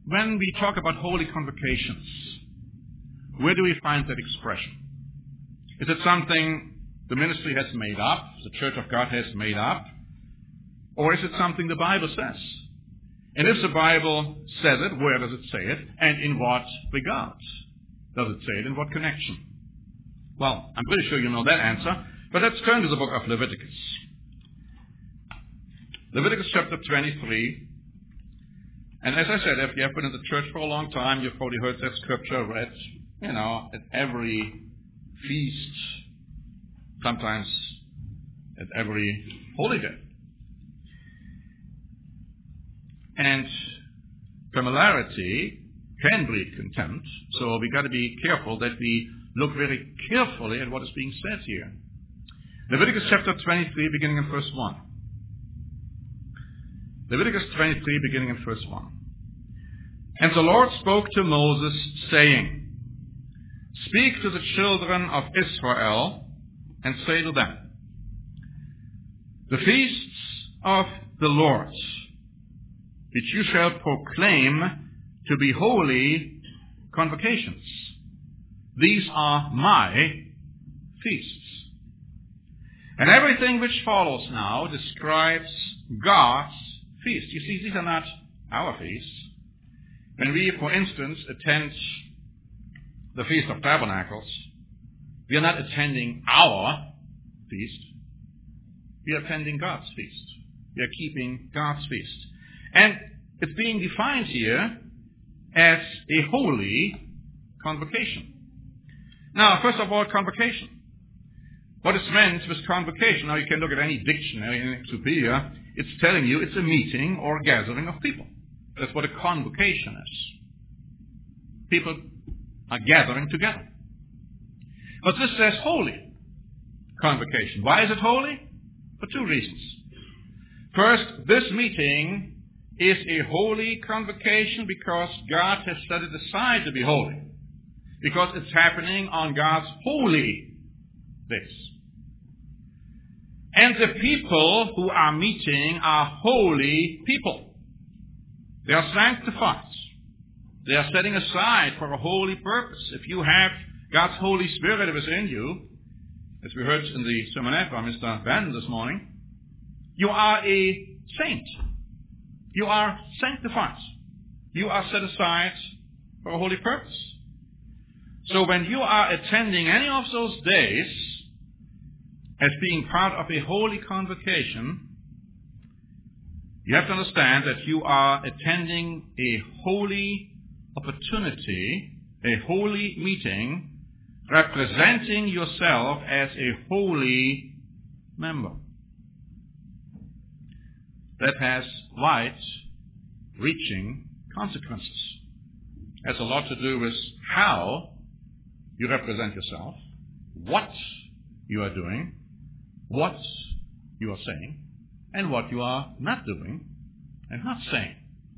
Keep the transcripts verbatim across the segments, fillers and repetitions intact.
when we talk about holy convocations, where do we find that expression? Is it something the ministry has made up, the Church of God has made up, or is it something the Bible says? And if the Bible says it, where does it say it, and in what regard does it say it, in what connection? Well, I'm pretty sure you know that answer, but let's turn to the book of Leviticus. Leviticus chapter twenty-three. And as I said, if you have been in the church for a long time, you've probably heard that scripture read, you know, at every feast, sometimes at every holy day. And familiarity can breed contempt, so we've got to be careful that we look very carefully at what is being said here. Leviticus chapter twenty-three, beginning in verse one. Leviticus twenty-three, beginning in verse one. And the Lord spoke to Moses, saying, Speak to the children of Israel, and say to them, The feasts of the Lord, which you shall proclaim to be holy convocations. These are my feasts. And everything which follows now describes God's feasts. You see, these are not our feasts. When we, for instance, attend the Feast of Tabernacles, we are not attending our feast. We are attending God's feast. We are keeping God's feast. And it's being defined here as a holy convocation. Now, first of all, convocation. What is meant with convocation? Now, you can look at any dictionary in Superior. It's telling you it's a meeting or gathering of people. That's what a convocation is. People are gathering together. But this says holy convocation. Why is it holy? For two reasons. First, this meeting is a holy convocation because God has set it aside to be holy. Because it's happening on God's holy days. And the people who are meeting are holy people. They are sanctified. They are setting aside for a holy purpose. If you have God's Holy Spirit within you, as we heard in the sermonette by Mister Van this morning, you are a saint. You are sanctified. You are set aside for a holy purpose. So when you are attending any of those days as being part of a holy convocation, you have to understand that you are attending a holy opportunity, a holy meeting, representing yourself as a holy member. That has wide-reaching consequences. It has a lot to do with how you represent yourself, what you are doing, what you are saying, and what you are not doing and not saying.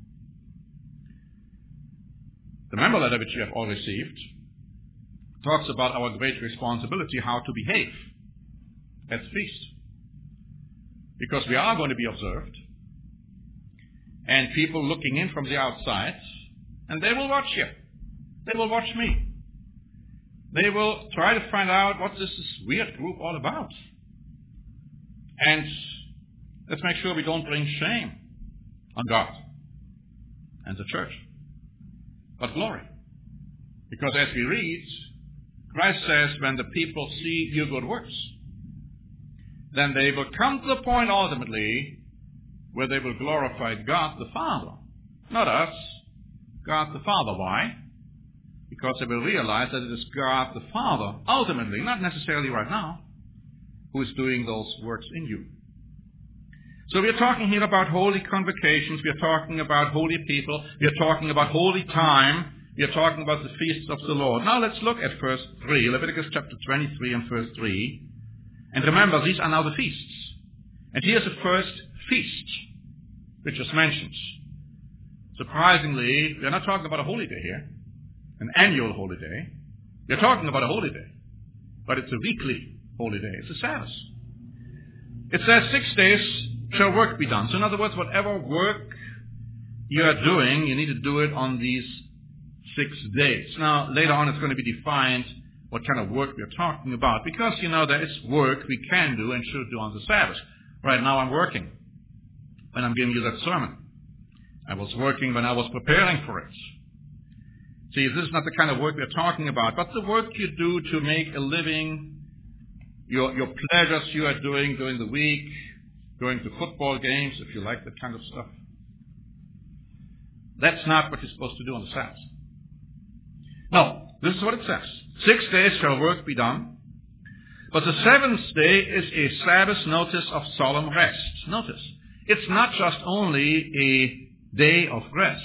The member letter which you have all received talks about our great responsibility how to behave at the feast. Because we are going to be observed, and people looking in from the outside, and they will watch you. They will watch me. They will try to find out what this weird group all about. And let's make sure we don't bring shame on God and the church, but glory. Because as we read, Christ says, when the people see your good works, then they will come to the point ultimately where they will glorify God the Father. Not us, God the Father. Why? Because they will realize that it is God the Father, ultimately, not necessarily right now, who is doing those works in you. So we are talking here about holy convocations. We are talking about holy people. We are talking about holy time. We are talking about the feasts of the Lord. Now let's look at verse three, Leviticus chapter twenty-three and verse three. And remember, these are now the feasts. And here's the first feast which is mentioned. Surprisingly, we are not talking about a holy day here, an annual holy day. We are talking about a holy day, but it's a weekly holy day. It's a Sabbath. It says six days shall work be done. So in other words, whatever work you are doing, you need to do it on these six days. Now, later on it's going to be defined what kind of work we're talking about, because, you know, there is work we can do and should do on the Sabbath. Right now I'm working when I'm giving you that sermon. I was working when I was preparing for it. See, this is not the kind of work we're talking about, but the work you do to make a living, your, your pleasures you are doing during the week, going to football games, if you like that kind of stuff. That's not what you're supposed to do on the Sabbath. No, this is what it says. Six days shall work be done, but the seventh day is a Sabbath notice of solemn rest. Notice, it's not just only a day of rest,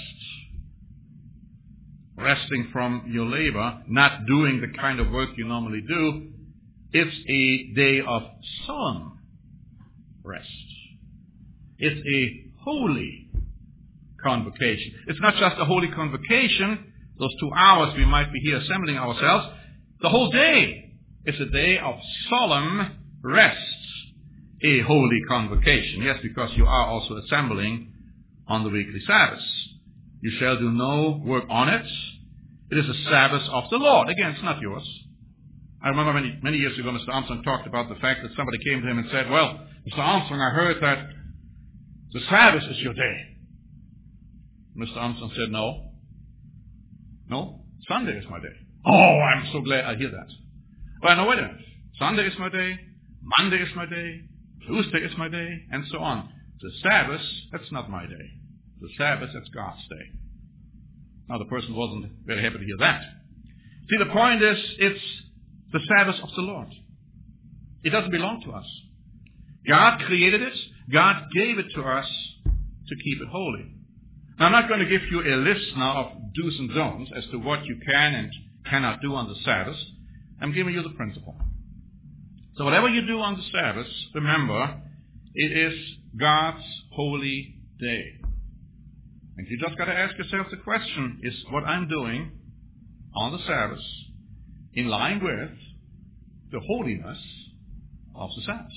resting from your labor, not doing the kind of work you normally do. It's a day of solemn rest. It's a holy convocation. It's not just a holy convocation, those two hours we might be here assembling ourselves. The whole day is a day of solemn rest, a holy convocation. Yes, because you are also assembling on the weekly Sabbath. You shall do no work on it. It is a Sabbath of the Lord. Again, it's not yours. I remember many, many years ago, Mister Armstrong talked about the fact that somebody came to him and said, well, Mister Armstrong, I heard that the Sabbath is your day. Mister Armstrong said, no. No, Sunday is my day. Oh, I'm so glad I hear that. Well, no, wait a minute. Sunday is my day. Monday is my day. Tuesday is my day, and so on. The Sabbath, that's not my day. The Sabbath, that's God's day. Now, the person wasn't very happy to hear that. See, the point is, it's the Sabbath of the Lord. It doesn't belong to us. God created it. God gave it to us to keep it holy. Now, I'm not going to give you a list now of do's and don'ts as to what you can and cannot do on the Sabbath. I'm giving you the principle. So whatever you do on the Sabbath, remember, it is God's holy day. And you just got to ask yourself the question, is what I'm doing on the Sabbath in line with the holiness of the Sabbath?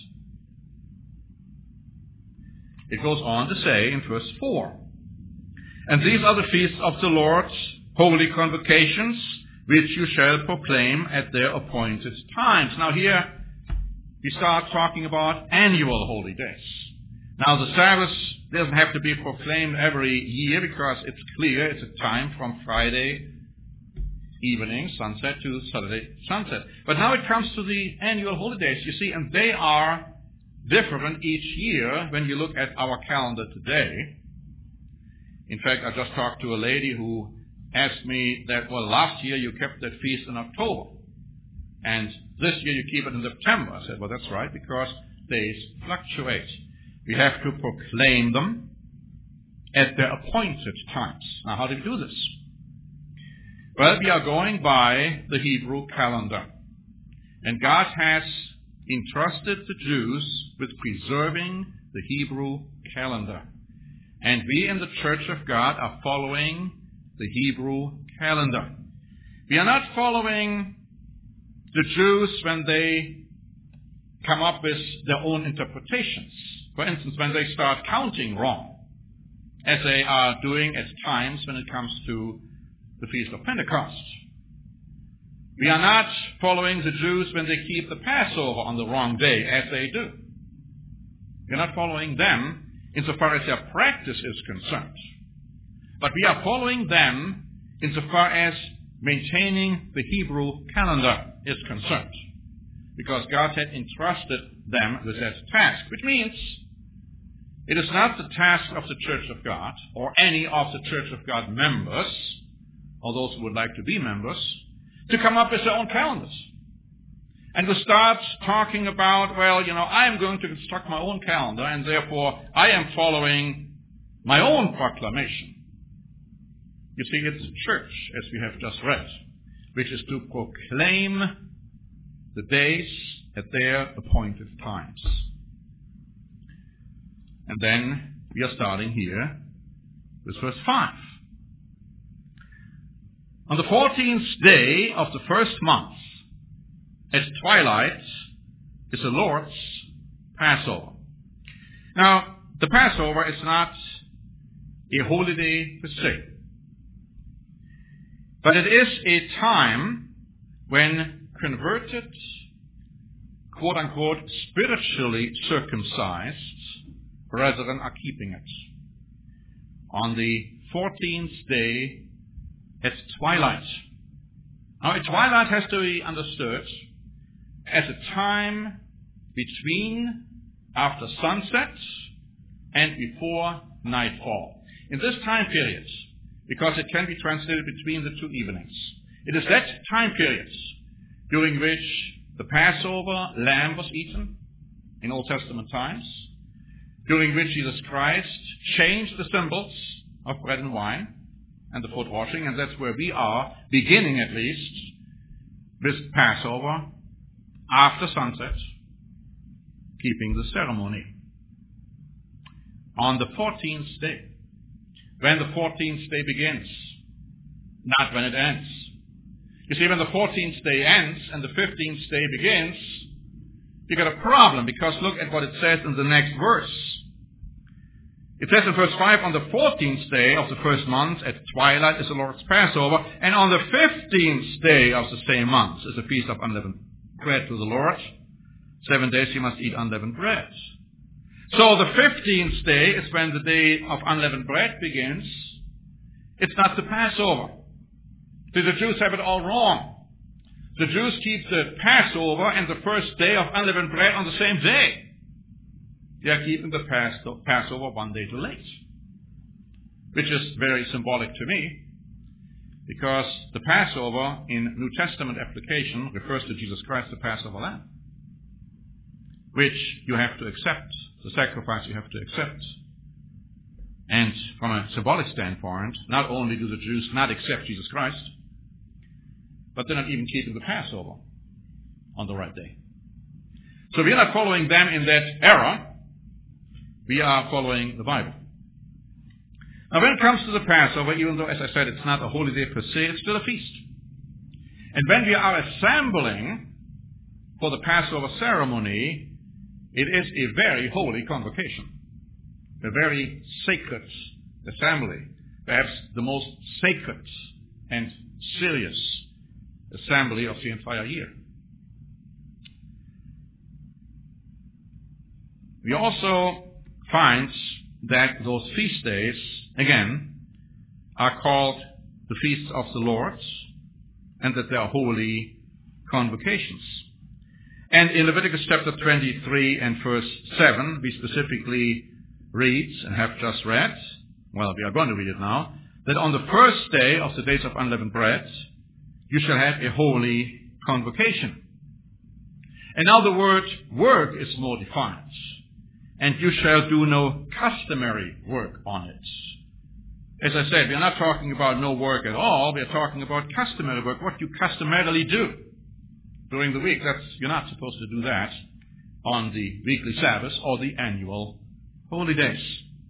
It goes on to say in verse four, and these are the feasts of the Lord's holy convocations, which you shall proclaim at their appointed times. Now here, we start talking about annual holy days. Now the Sabbath doesn't have to be proclaimed every year because it's clear it's a time from Friday evening, sunset, to Saturday sunset. But now it comes to the annual holy days, you see, and they are different each year when you look at our calendar today. In fact, I just talked to a lady who asked me that, well, last year you kept that feast in October, and this year you keep it in September. I said, well, that's right, because days fluctuate. We have to proclaim them at their appointed times. Now, how do we do this? Well, we are going by the Hebrew calendar. And God has entrusted the Jews with preserving the Hebrew calendar. And we in the Church of God are following the Hebrew calendar. We are not following the Jews when they come up with their own interpretations. For instance, when they start counting wrong, as they are doing at times when it comes to the Feast of Pentecost. We are not following the Jews when they keep the Passover on the wrong day, as they do. We are not following them insofar as their practice is concerned. But we are following them insofar as maintaining the Hebrew calendar is concerned. Because God had entrusted them with that task, which means it is not the task of the Church of God or any of the Church of God members, or those who would like to be members, to come up with their own calendars. And to start talking about, well, you know, I am going to construct my own calendar, and therefore I am following my own proclamation. You see, it's the church, as we have just read, which is to proclaim the days at their appointed times. And then we are starting here with verse five. On the fourteenth day of the first month, at twilight, is the Lord's Passover. Now, the Passover is not a holy day per se. But it is a time when converted, quote-unquote, spiritually circumcised brethren are keeping it. On the fourteenth day at twilight. Now, a twilight has to be understood as a time between after sunset and before nightfall. In this time period, because it can be translated between the two evenings, it is that time period during which the Passover lamb was eaten in Old Testament times, during which Jesus Christ changed the symbols of bread and wine and the foot washing, and that's where we are, beginning at least with Passover after sunset, keeping the ceremony. On the fourteenth day, when the fourteenth day begins, not when it ends. You see, when the fourteenth day ends and the fifteenth day begins, you got a problem, because look at what it says in the next verse. It says in verse five, on the fourteenth day of the first month at twilight is the Lord's Passover, and on the fifteenth day of the same month is the feast of unleavened bread to the Lord. Seven days you must eat unleavened bread. So the fifteenth day is when the day of unleavened bread begins. It's not the Passover. So the Jews have it all wrong. The Jews keep the Passover and the first day of unleavened bread on the same day. They are keeping the Passover one day too late, which is very symbolic to me, because the Passover in New Testament application refers to Jesus Christ, the Passover Lamb, which you have to accept, the sacrifice you have to accept. And from a symbolic standpoint, not only do the Jews not accept Jesus Christ, but they're not even keeping the Passover on the right day. So we are not following them in that era. We are following the Bible. Now, when it comes to the Passover, even though, as I said, it's not a holy day per se, it's still a feast. And when we are assembling for the Passover ceremony, it is a very holy convocation, a very sacred assembly, perhaps the most sacred and serious assembly of the entire year. We also find that those feast days, again, are called the feasts of the Lord, and that they are holy convocations. And in Leviticus chapter twenty-three and verse seven, we specifically read, and have just read, well, we are going to read it now, that on the first day of the days of unleavened bread, you shall have a holy convocation. And now the word work is more defined. And you shall do no customary work on it. As I said, we are not talking about no work at all. We are talking about customary work, what you customarily do during the week. That's, you're not supposed to do that on the weekly Sabbath or the annual holy days.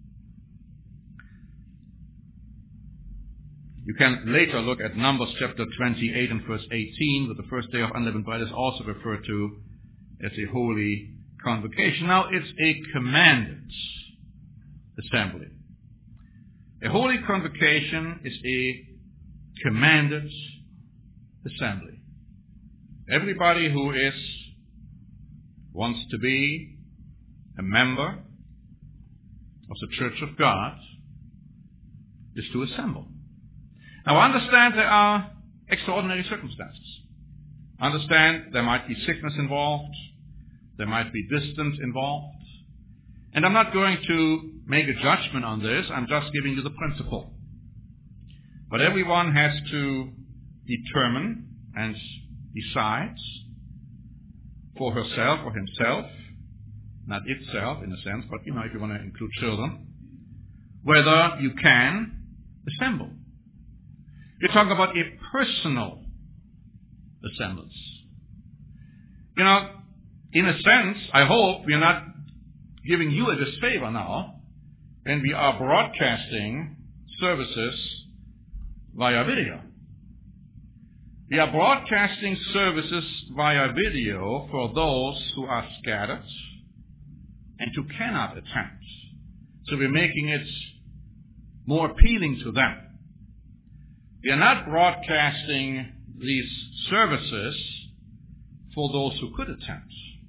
You can later look at Numbers chapter twenty-eight and verse eighteen, that the first day of unleavened bread is also referred to as a holy convocation. Now, it's a commanded assembly. A holy convocation is a commanded assembly. Everybody who is wants to be a member of the Church of God is to assemble. Now, I understand there are extraordinary circumstances. I understand there might be sickness involved. There might be distance involved. And I'm not going to make a judgment on this. I'm just giving you the principle. But everyone has to determine and decide for herself or himself, not itself in a sense, but you know, if you want to include children, whether you can assemble. You're talking about a personal assemblance. You know, in a sense, I hope we are not giving you a disfavor now when we are broadcasting services via video. We are broadcasting services via video for those who are scattered and who cannot attend. So we're making it more appealing to them. We are not broadcasting these services for those who could attend.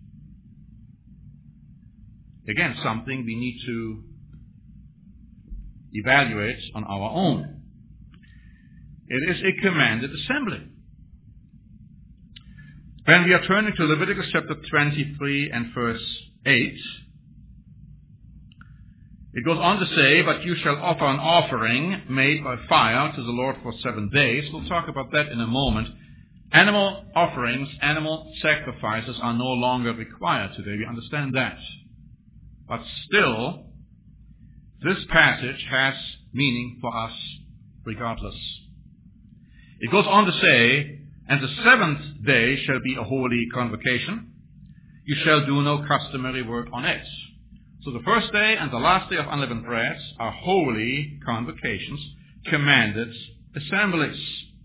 Again, something we need to evaluate on our own. It is a commanded assembly. When we are turning to Leviticus chapter twenty-three and verse eight, it goes on to say, "But you shall offer an offering made by fire to the Lord for seven days." We'll talk about that in a moment. Animal offerings, animal sacrifices are no longer required today. We understand that. But still, this passage has meaning for us regardless. It goes on to say, "And the seventh day shall be a holy convocation. You shall do no customary work on it." So the first day and the last day of unleavened bread are holy convocations, commanded assemblies.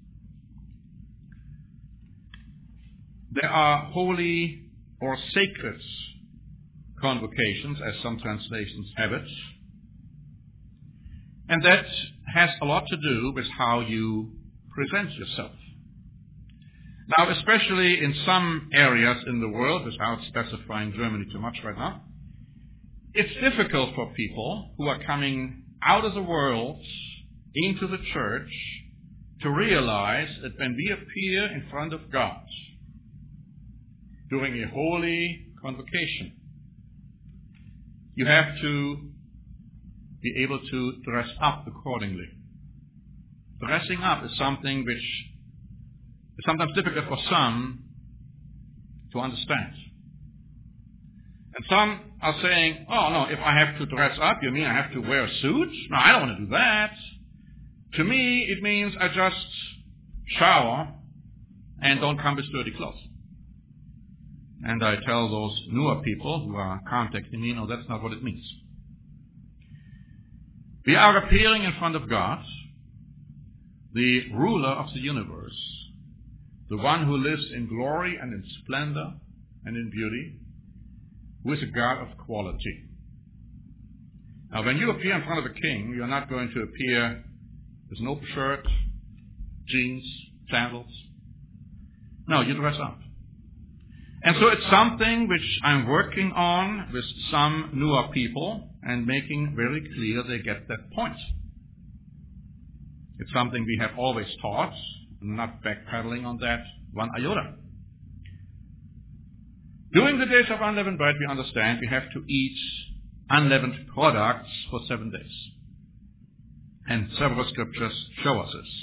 There are holy or sacred convocations, as some translations have it. And that has a lot to do with how you present yourself. Now, especially in some areas in the world, without specifying Germany too much right now, it's difficult for people who are coming out of the world into the church to realize that when we appear in front of God during a holy convocation, you have to be able to dress up accordingly. Dressing up is something which is sometimes difficult for some to understand. And some are saying, "Oh no, if I have to dress up, you mean I have to wear a suit? No, I don't want to do that. To me, it means I just shower and don't come with dirty clothes." And I tell those newer people who are contacting me, no, that's not what it means. We are appearing in front of God, the ruler of the universe, the one who lives in glory and in splendor and in beauty, who is a God of quality. Now, when you appear in front of a king, you're not going to appear with an open shirt, jeans, sandals. No, you dress up. And so it's something which I'm working on with some newer people and making very clear they get that point. It's something we have always taught. I'm not backpedaling on that one iota. During the days of unleavened bread, we understand we have to eat unleavened products for seven days. And several scriptures show us this.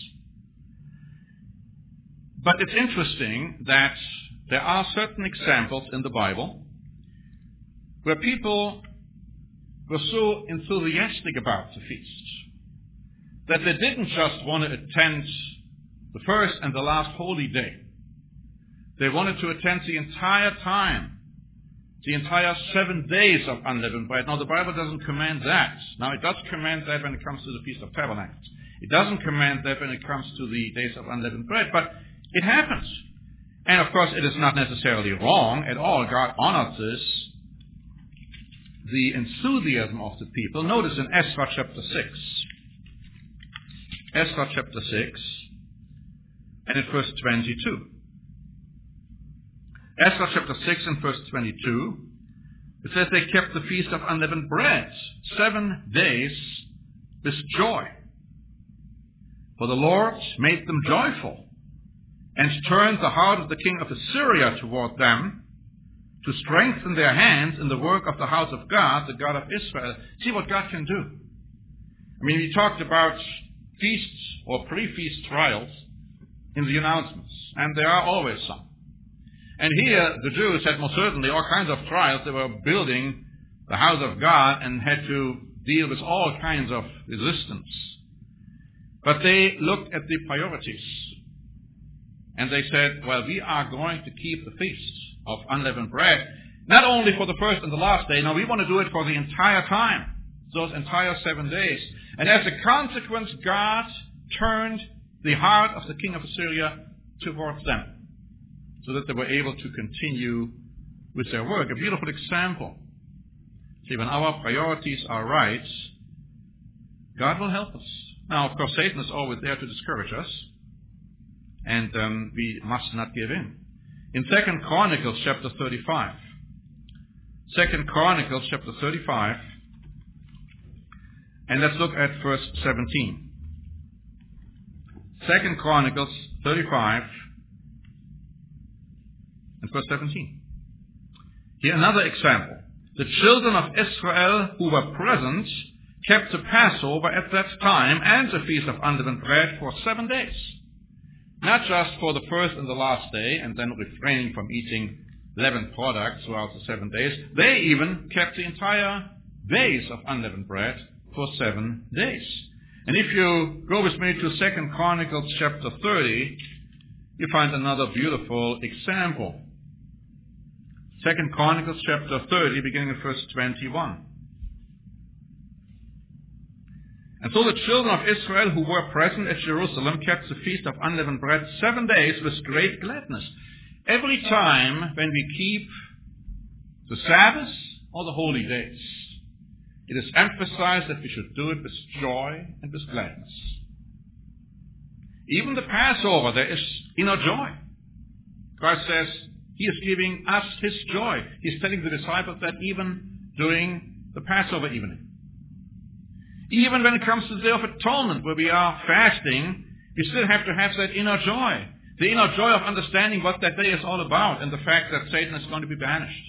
But it's interesting that there are certain examples in the Bible where people were so enthusiastic about the feast that they didn't just want to attend the first and the last holy day. They wanted to attend the entire time, the entire seven days of unleavened bread. Now, the Bible doesn't command that. Now, it does command that when it comes to the Feast of Tabernacles. It doesn't command that when it comes to the days of unleavened bread, but it happens. And, of course, it is not necessarily wrong at all. God honors this, the enthusiasm of the people. Notice in Ezra chapter six. Ezra chapter six, and in verse twenty-two. Ezra chapter six and verse twenty-two, it says they kept the feast of unleavened bread seven days with joy. For the Lord made them joyful and turned the heart of the king of Assyria toward them to strengthen their hands in the work of the house of God, the God of Israel. See what God can do. I mean, we talked about feasts or pre-feast trials in the announcements, and there are always some. And here, the Jews had most certainly all kinds of trials. They were building the house of God and had to deal with all kinds of resistance. But they looked at the priorities. And they said, well, we are going to keep the feast of unleavened bread, not only for the first and the last day. No, we want to do it for the entire time, those entire seven days. And as a consequence, God turned the heart of the king of Assyria towards them, so that they were able to continue with their work. A beautiful example. See, when our priorities are right, God will help us. Now, of course, Satan is always there to discourage us, and um, we must not give in. In Second Chronicles chapter thirty-five, Second Chronicles chapter thirty-five, and let's look at verse seventeen. Second Chronicles thirty-five and verse seventeen. Here another example. The children of Israel who were present kept the Passover at that time and the Feast of Unleavened Bread for seven days. Not just for the first and the last day and then refraining from eating leavened products throughout the seven days. They even kept the entire days of unleavened bread for seven days. And if you go with me to Second Chronicles chapter thirty, you find another beautiful example. Second Chronicles chapter thirty, beginning at verse twenty-one. And so the children of Israel who were present at Jerusalem kept the Feast of Unleavened Bread seven days with great gladness. Every time when we keep the Sabbath or the holy days, it is emphasized that we should do it with joy and with gladness. Even the Passover, there is inner joy. Christ says he is giving us his joy. He's telling the disciples that even during the Passover evening. Even when it comes to the Day of Atonement, where we are fasting, we still have to have that inner joy. The inner joy of understanding what that day is all about and the fact that Satan is going to be banished.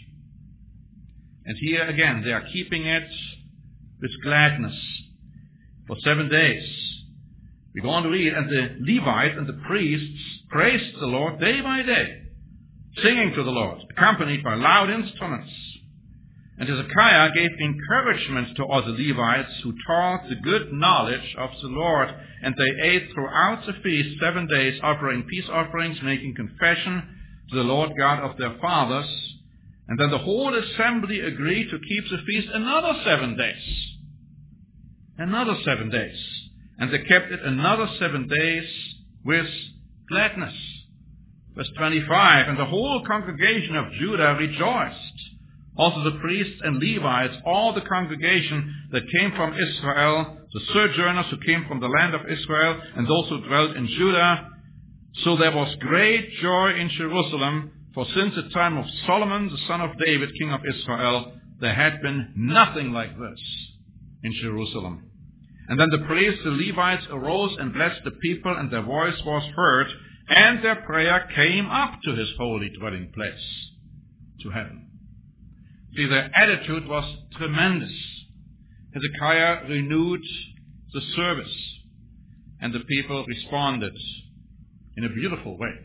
And here again, they are keeping it with gladness for seven days. We go on to read, and the Levites and the priests praised the Lord day by day, singing to the Lord, accompanied by loud instruments. And Hezekiah gave encouragement to all the Levites who taught the good knowledge of the Lord. And they ate throughout the feast seven days, offering peace offerings, making confession to the Lord God of their fathers. And then the whole assembly agreed to keep the feast another seven days. Another seven days. And they kept it another seven days with gladness. Verse twenty-five, and the whole congregation of Judah rejoiced. Also the priests and Levites, all the congregation that came from Israel, the sojourners who came from the land of Israel, and those who dwelt in Judah. So there was great joy in Jerusalem, for since the time of Solomon, the son of David, king of Israel, there had been nothing like this in Jerusalem. And then the priests, the Levites, arose and blessed the people, and their voice was heard, and their prayer came up to his holy dwelling place, to heaven. See, their attitude was tremendous. Hezekiah renewed the service, and the people responded in a beautiful way.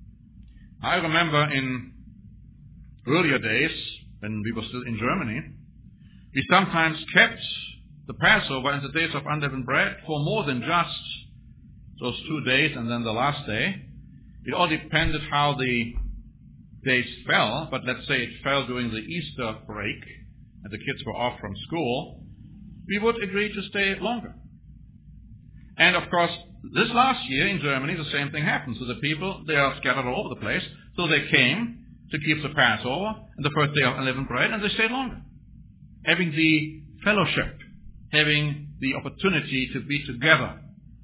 I remember in earlier days, when we were still in Germany, we sometimes kept the Passover and the days of unleavened bread for more than just those two days and then the last day. It all depended how the days fell, but let's say it fell during the Easter break and the kids were off from school, we would agree to stay longer. And of course, this last year in Germany, the same thing happened. So the people, they are scattered all over the place, so they came to keep the Passover and the first day of unleavened bread, and they stayed longer. Having the fellowship, having the opportunity to be together.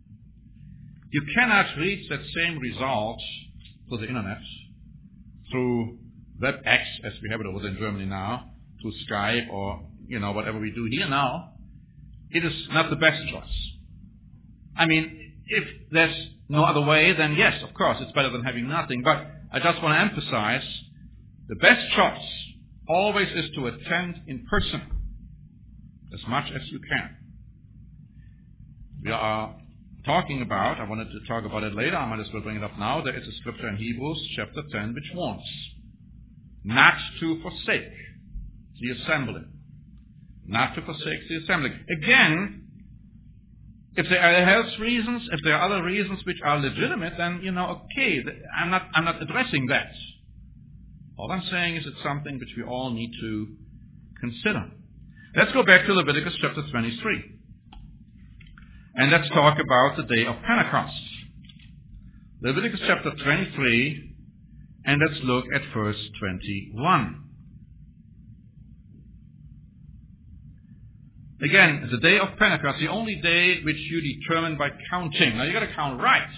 You cannot reach that same result through the internet, through WebEx, as we have it over in Germany now, through Skype or, you know, whatever we do here now. It is not the best choice. I mean, if there's no other way, then yes, of course, it's better than having nothing. But I just want to emphasize, the best choice always is to attend in person as much as you can. We are talking about, I wanted to talk about it later, I might as well bring it up now. There is a scripture in Hebrews chapter ten which warns not to forsake the assembly. Not to forsake the assembly. Again, if there are health reasons, if there are other reasons which are legitimate, then, you know, okay, I'm not, I'm not addressing that. All I'm saying is it's something which we all need to consider. Let's go back to Leviticus chapter twenty-three. And let's talk about the day of Pentecost. Leviticus chapter twenty-three, and let's look at verse twenty-one. Again, the day of Pentecost, the only day which you determine by counting. Now you got to count right.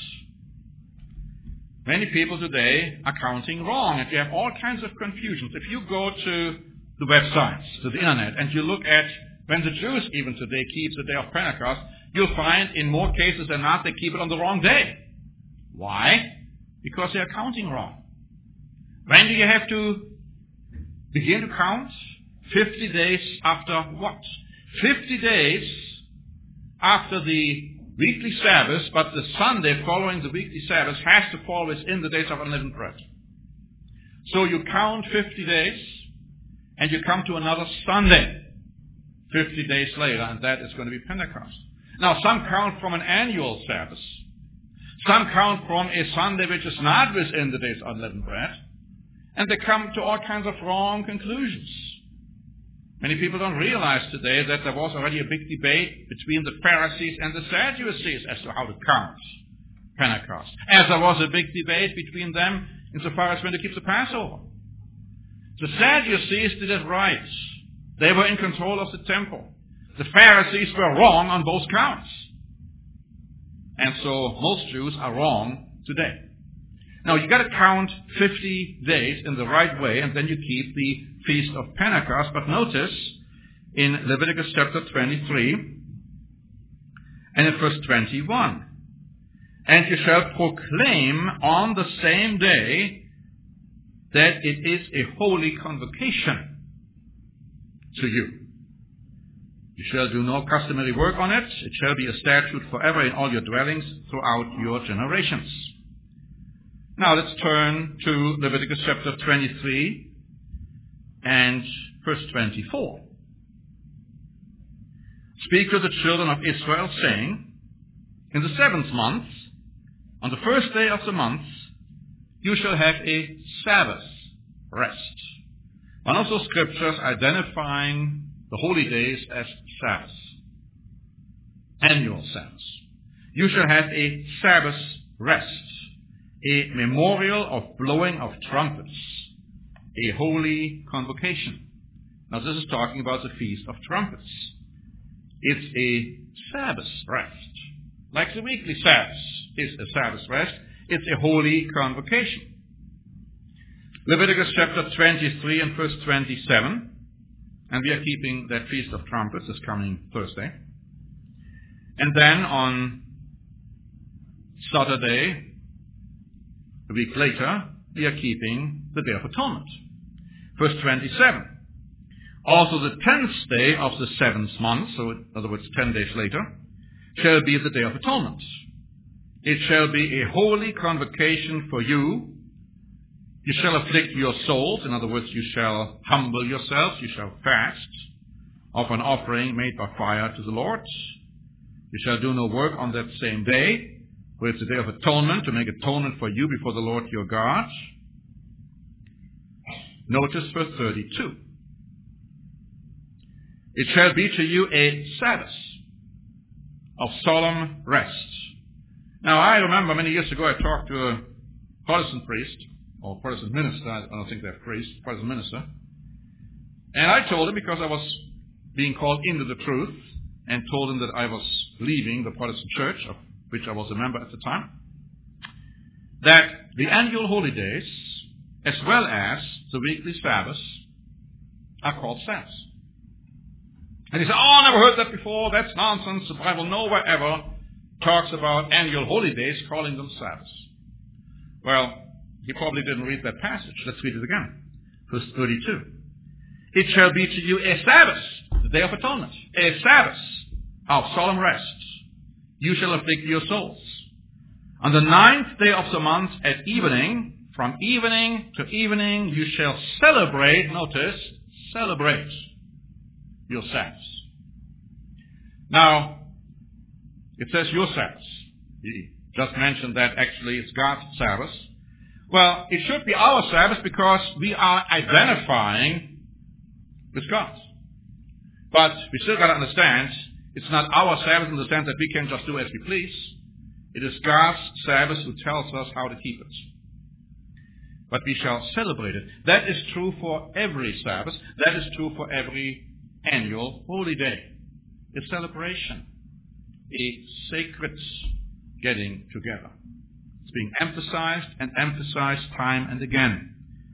Many people today are counting wrong, and you have all kinds of confusions. If you go to the websites, to the internet, and you look at when the Jews even today keep the day of Pentecost, you'll find in more cases than not they keep it on the wrong day. Why? Because they are counting wrong. When do you have to begin to count? Fifty days after what? Fifty days after the weekly Sabbath, but the Sunday following the weekly Sabbath has to fall within the days of unleavened bread. So you count fifty days, and you come to another Sunday, fifty days later, and that is going to be Pentecost. Now, some count from an annual Sabbath. Some count from a Sunday which is not within the days of unleavened bread, and they come to all kinds of wrong conclusions. Many people don't realize today that there was already a big debate between the Pharisees and the Sadducees as to how to count Pentecost, as there was a big debate between them insofar as when to keep the Passover. The Sadducees did it right. They were in control of the temple. The Pharisees were wrong on both counts. And so most Jews are wrong today. Now you've got to count fifty days in the right way, and then you keep the Feast of Pentecost. But notice in Leviticus chapter twenty-three and in verse twenty-one, and you shall proclaim on the same day that it is a holy convocation to you. You shall do no customary work on it. It shall be a statute forever in all your dwellings throughout your generations. Now let's turn to Leviticus chapter twenty-three and verse twenty-four. Speak to the children of Israel, saying, in the seventh month, on the first day of the month, you shall have a Sabbath rest. One of those scriptures identifying the holy days as Sabbaths, annual Sabbaths. You shall have a Sabbath rest, a memorial of blowing of trumpets, a holy convocation. Now this is talking about the Feast of Trumpets. It's a Sabbath rest. Like the weekly Sabbath is a Sabbath rest, it's a holy convocation. Leviticus chapter twenty-three and verse twenty-seven, and we are keeping that Feast of Trumpets this coming Thursday. And then on Saturday, a week later, we are keeping the Day of Atonement. Verse twenty-seven. Also the tenth day of the seventh month, so in other words ten days later, shall be the Day of Atonement. It shall be a holy convocation for you. You shall afflict your souls. In other words, you shall humble yourselves. You shall fast. Offer an offering made by fire to the Lord. You shall do no work on that same day, for it's a day of atonement, to make atonement for you before the Lord your God. Notice verse thirty-two. It shall be to you a Sabbath of solemn rest. Now, I remember many years ago I talked to a Protestant priest, or Protestant minister, I don't think they're priest, Protestant minister, and I told him, because I was being called into the truth, and told him that I was leaving the Protestant church, of which I was a member at the time, that the annual holy days, as well as the weekly Sabbaths, are called Sabbaths. And he said, oh, I never heard that before, that's nonsense, the Bible nowhere ever talks about annual holy days, calling them Sabbaths. Well, he probably didn't read that passage. Let's read it again. Verse thirty-two. It shall be to you a Sabbath, the Day of Atonement, a Sabbath of solemn rest. You shall afflict your souls. On the ninth day of the month at evening, from evening to evening, you shall celebrate, notice, celebrate your Sabbaths. Now, it says your Sabbaths. He just mentioned that actually it's God's Sabbath. Well, it should be our Sabbath because we are identifying with God. But we still got to understand, it's not our Sabbath in the sense that we can just do as we please. It is God's Sabbath who tells us how to keep it. But we shall celebrate it. That is true for every Sabbath. That is true for every annual holy day. a celebration, a sacred getting together. It's being emphasized and emphasized time and again.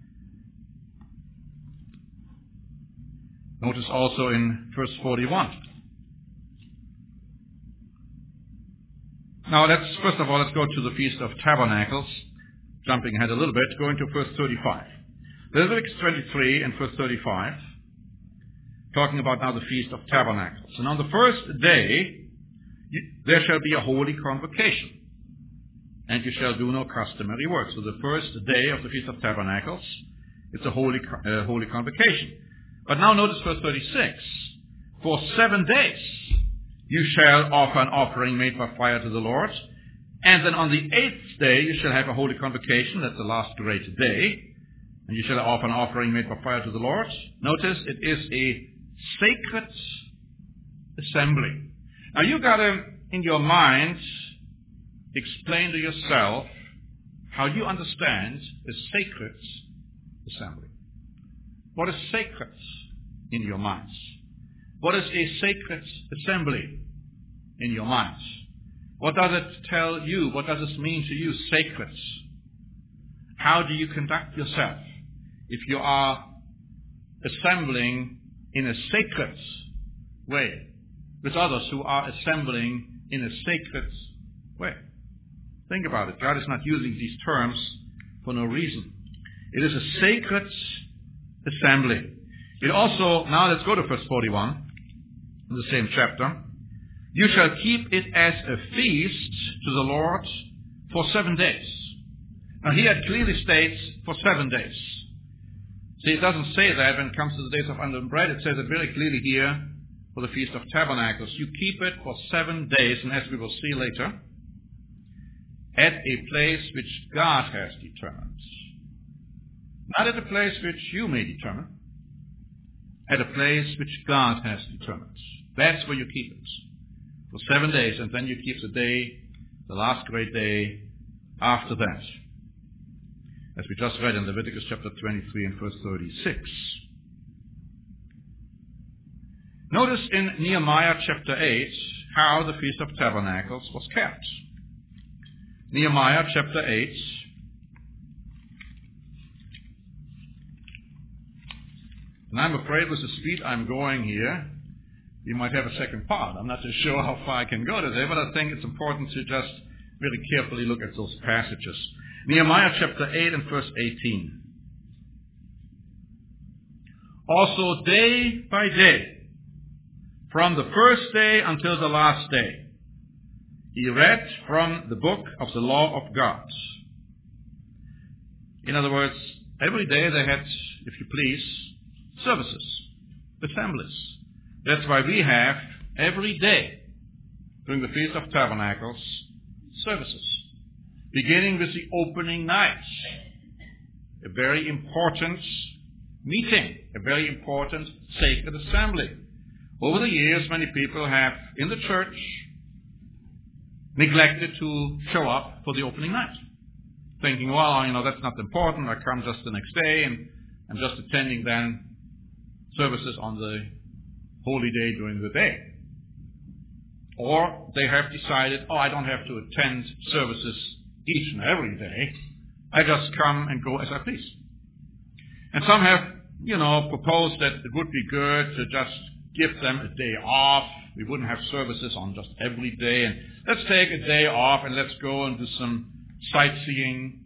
Notice also in verse forty-one. Now let's, first of all, let's go to the Feast of Tabernacles. Jumping ahead a little bit, going to verse thirty-five. Leviticus twenty-three and verse thirty-five, talking about now the Feast of Tabernacles. And on the first day, you, there shall be a holy convocation, and you shall do no customary work. So the first day of the Feast of Tabernacles, it's a holy, uh, holy convocation. But now notice verse thirty-six. For seven days you shall offer an offering made by fire to the Lord, and then on the eighth day you shall have a holy convocation. That's the last great day. And you shall offer an offering made by fire to the Lord. Notice it is a sacred assembly. Now you've got to, in your mind, explain to yourself how you understand a sacred assembly. What is sacred in your minds? What is a sacred assembly in your minds? What does it tell you? What does it mean to you, sacred? How do you conduct yourself if you are assembling in a sacred way with others who are assembling in a sacred way? Think about it. God is not using these terms for no reason. It is a sacred assembly. It also, now let's go to verse forty-one, in the same chapter. You shall keep it as a feast to the Lord for seven days. Now here it clearly states for seven days. See, it doesn't say that when it comes to the days of unleavened bread. It says it very clearly here for the Feast of Tabernacles. You keep it for seven days, and as we will see later, at a place which God has determined. Not at a place which you may determine. At a place which God has determined. That's where you keep it. For seven days, and then you keep the day, the last great day, after that. As we just read in Leviticus chapter twenty-three and verse thirty-six. Notice in Nehemiah chapter eight how the Feast of Tabernacles was kept. Nehemiah chapter eight. And I'm afraid with the speed I'm going here, you might have a second part. I'm not so sure how far I can go today, but I think it's important to just really carefully look at those passages. Nehemiah chapter eight and verse eighteen. Also day by day, from the first day until the last day, he read from the book of the law of God. In other words, every day they had, if you please, services, assemblies. That's why we have every day during the Feast of Tabernacles services, beginning with the opening night, a very important meeting, a very important sacred assembly. Over the years, many people have in the church neglected to show up for the opening night, thinking, well, you know, that's not important. I come just the next day and I'm just attending then services on the holy day during the day. Or they have decided, oh, I don't have to attend services each and every day. I just come and go as I please. And some have, you know, proposed that it would be good to just give them a day off. We wouldn't have services on just every day. And let's take a day off and let's go and do some sightseeing,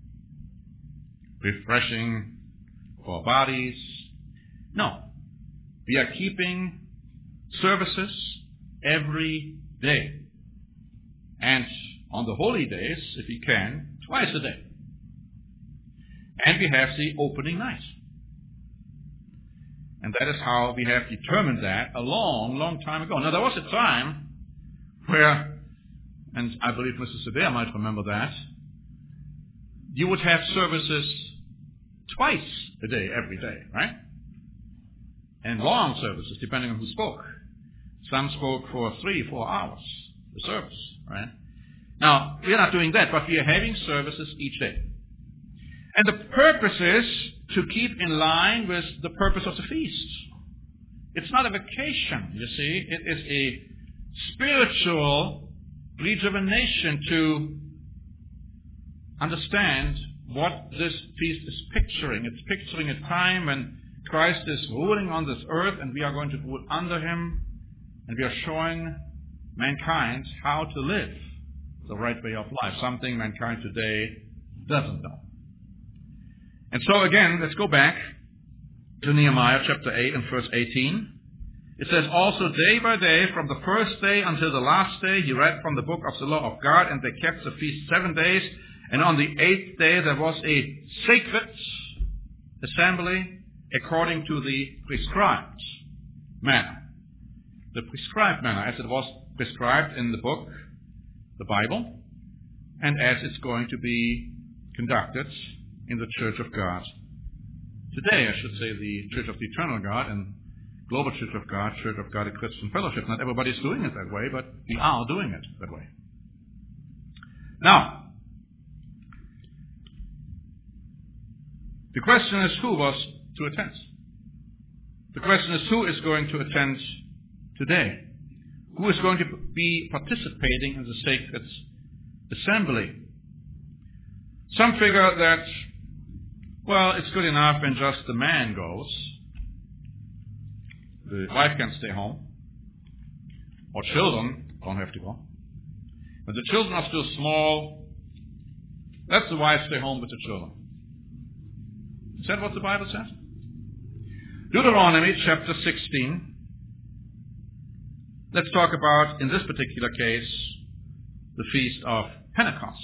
refreshing for our bodies. No. We are keeping services every day. And on the holy days, if we can, twice a day. And we have the opening night. And that is how we have determined that a long, long time ago. Now, there was a time where, and I believe Mister Severe might remember that, you would have services twice a day, every day, right? And long services, depending on who spoke. Some spoke for three, four hours, the service, right? Now, we are not doing that, but we are having services each day. And the purpose is to keep in line with the purpose of the feast. It's not a vacation, you see. It is a spiritual rejuvenation to understand what this feast is picturing. It's picturing a time when Christ is ruling on this earth and we are going to rule under him, and we are showing mankind how to live the right way of life, something mankind today doesn't know. And so again, let's go back to Nehemiah chapter eight and verse eighteen. It says, also day by day, from the first day until the last day, he read from the book of the law of God, and they kept the feast seven days. And on the eighth day there was a sacred assembly according to the prescribed manner. The prescribed manner, as it was prescribed in the book, the Bible, and as it's going to be conducted in the Church of God today. I should say the Church of the Eternal God and Global Church of God, Church of God, a Christian Fellowship. Not everybody's doing it that way, but we are doing it that way. Now, the question is who was to attend? The question is who is going to attend today? Who is going to be participating in the sacred assembly? Some figure that, well, it's good enough when just the man goes. The wife can stay home. Or children don't have to go. But the children are still small. Let the wife stay home with the children. Is that what the Bible says? Deuteronomy chapter sixteen. Let's talk about, in this particular case, the Feast of Pentecost.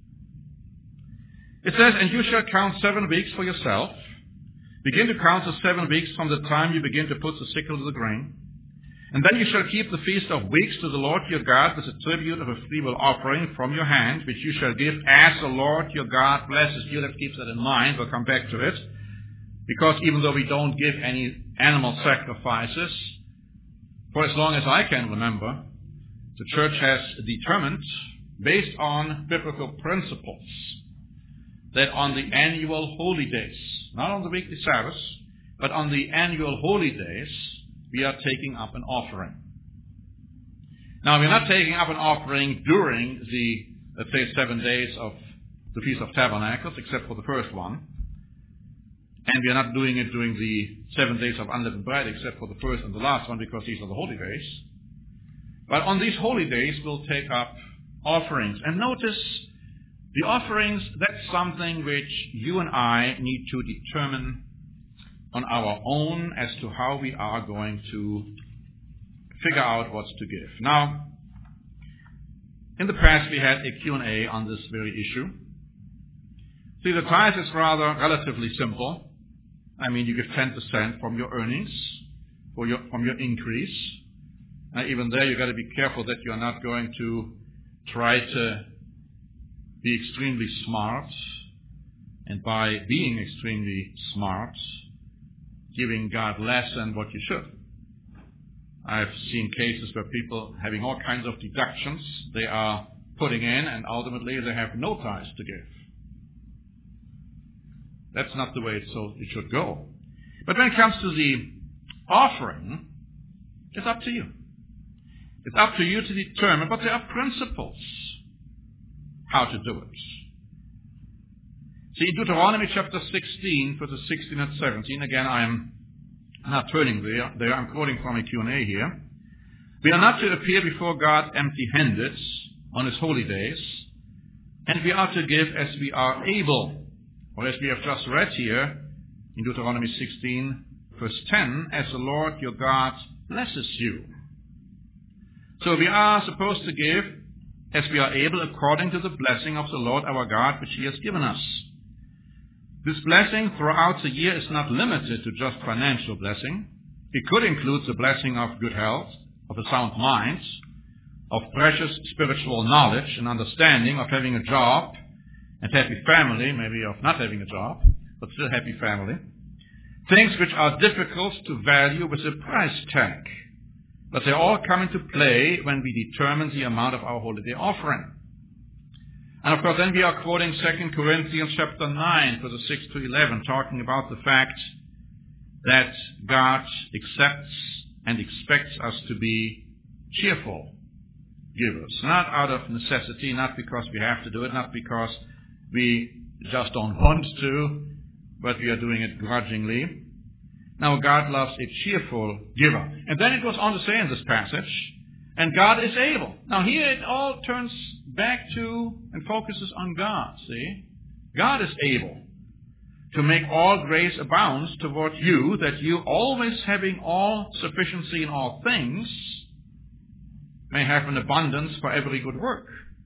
It says, and you shall count seven weeks for yourself. Begin to count the seven weeks from the time you begin to put the sickle to the grain. And then you shall keep the Feast of Weeks to the Lord your God as a tribute of a freewill offering from your hand, which you shall give as the Lord your God blesses you. Let's keep that in mind. We'll come back to it. Because even though we don't give any animal sacrifices, for as long as I can remember, the church has determined, based on biblical principles, that on the annual holy days, not on the weekly Sabbaths, but on the annual holy days, we are taking up an offering. Now, we're not taking up an offering during the, let's say, seven days of the Feast of Tabernacles, except for the first one. And we are not doing it during the seven days of unleavened bread, except for the first and the last one, because these are the holy days. But on these holy days, we'll take up offerings. And notice, the offerings, that's something which you and I need to determine on our own as to how we are going to figure out what to give. Now, in the past we had a Q and A on this very issue. See, the tithe is rather relatively simple. I mean, you give ten percent from your earnings, for your, from your increase. Uh, even there, you've got to be careful that you're not going to try to be extremely smart, and by being extremely smart, giving God less than what you should. I've seen cases where people having all kinds of deductions they are putting in, and ultimately they have no tithes to give. That's not the way it, so it should go. But when it comes to the offering, it's up to you. It's up to you to determine, but there are principles how to do it. See, Deuteronomy chapter sixteen, verses sixteen and seventeen, again I am not turning there, there I'm quoting from a Q and A here. We are not to appear before God empty-handed on his holy days, and we are to give as we are able, or as we have just read here in Deuteronomy sixteen, verse ten, as the Lord your God blesses you. So we are supposed to give as we are able according to the blessing of the Lord our God, which he has given us. This blessing throughout the year is not limited to just financial blessing. It could include the blessing of good health, of a sound mind, of precious spiritual knowledge and understanding, of having a job and happy family, maybe of not having a job, but still happy family. Things which are difficult to value with a price tag. But they all come into play when we determine the amount of our holiday offering. And of course then we are quoting Second Corinthians chapter nine, verses six to eleven, talking about the fact that God accepts and expects us to be cheerful givers, not out of necessity, not because we have to do it, not because we just don't want to, but we are doing it grudgingly. Now, God loves a cheerful giver. And then it goes on to say in this passage, and God is able. Now, here it all turns back to and focuses on God, see? God is able to make all grace abound toward you, that you, always having all sufficiency in all things, may have an abundance for every good work.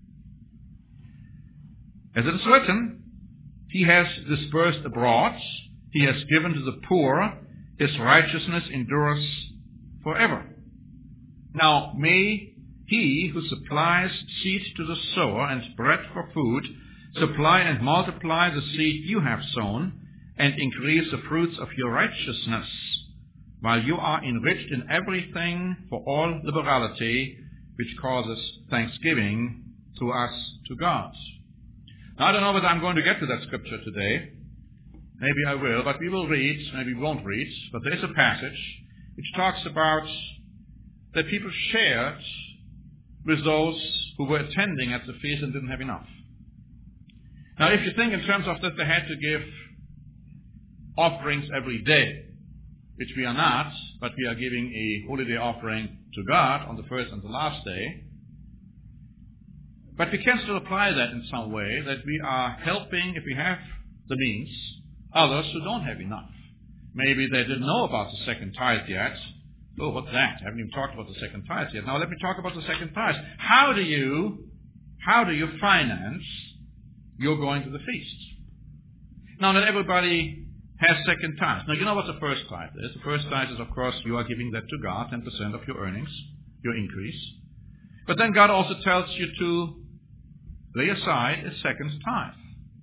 As it is written, He has dispersed abroad, He has given to the poor, His righteousness endures forever. Now may He who supplies seed to the sower and bread for food supply and multiply the seed you have sown and increase the fruits of your righteousness, while you are enriched in everything for all liberality, which causes thanksgiving through us to God. Now, I don't know whether I'm going to get to that scripture today. Maybe I will, but we will read, maybe we won't read, but there is a passage which talks about that people shared with those who were attending at the feast and didn't have enough. Now, if you think in terms of that they had to give offerings every day, which we are not, but we are giving a holiday offering to God on the first and the last day. But we can still apply that in some way, that we are helping, if we have the means, others who don't have enough. Maybe they didn't know about the second tithe yet. Oh, what's that? I haven't even talked about the second tithe yet. Now let me talk about the second tithe. How do you, how do you finance your going to the feast? Now, not everybody has second tithe. Now, you know what the first tithe is. The first tithe is, of course, you are giving that to God, ten percent of your earnings, your increase. But then God also tells you to lay aside a second tithe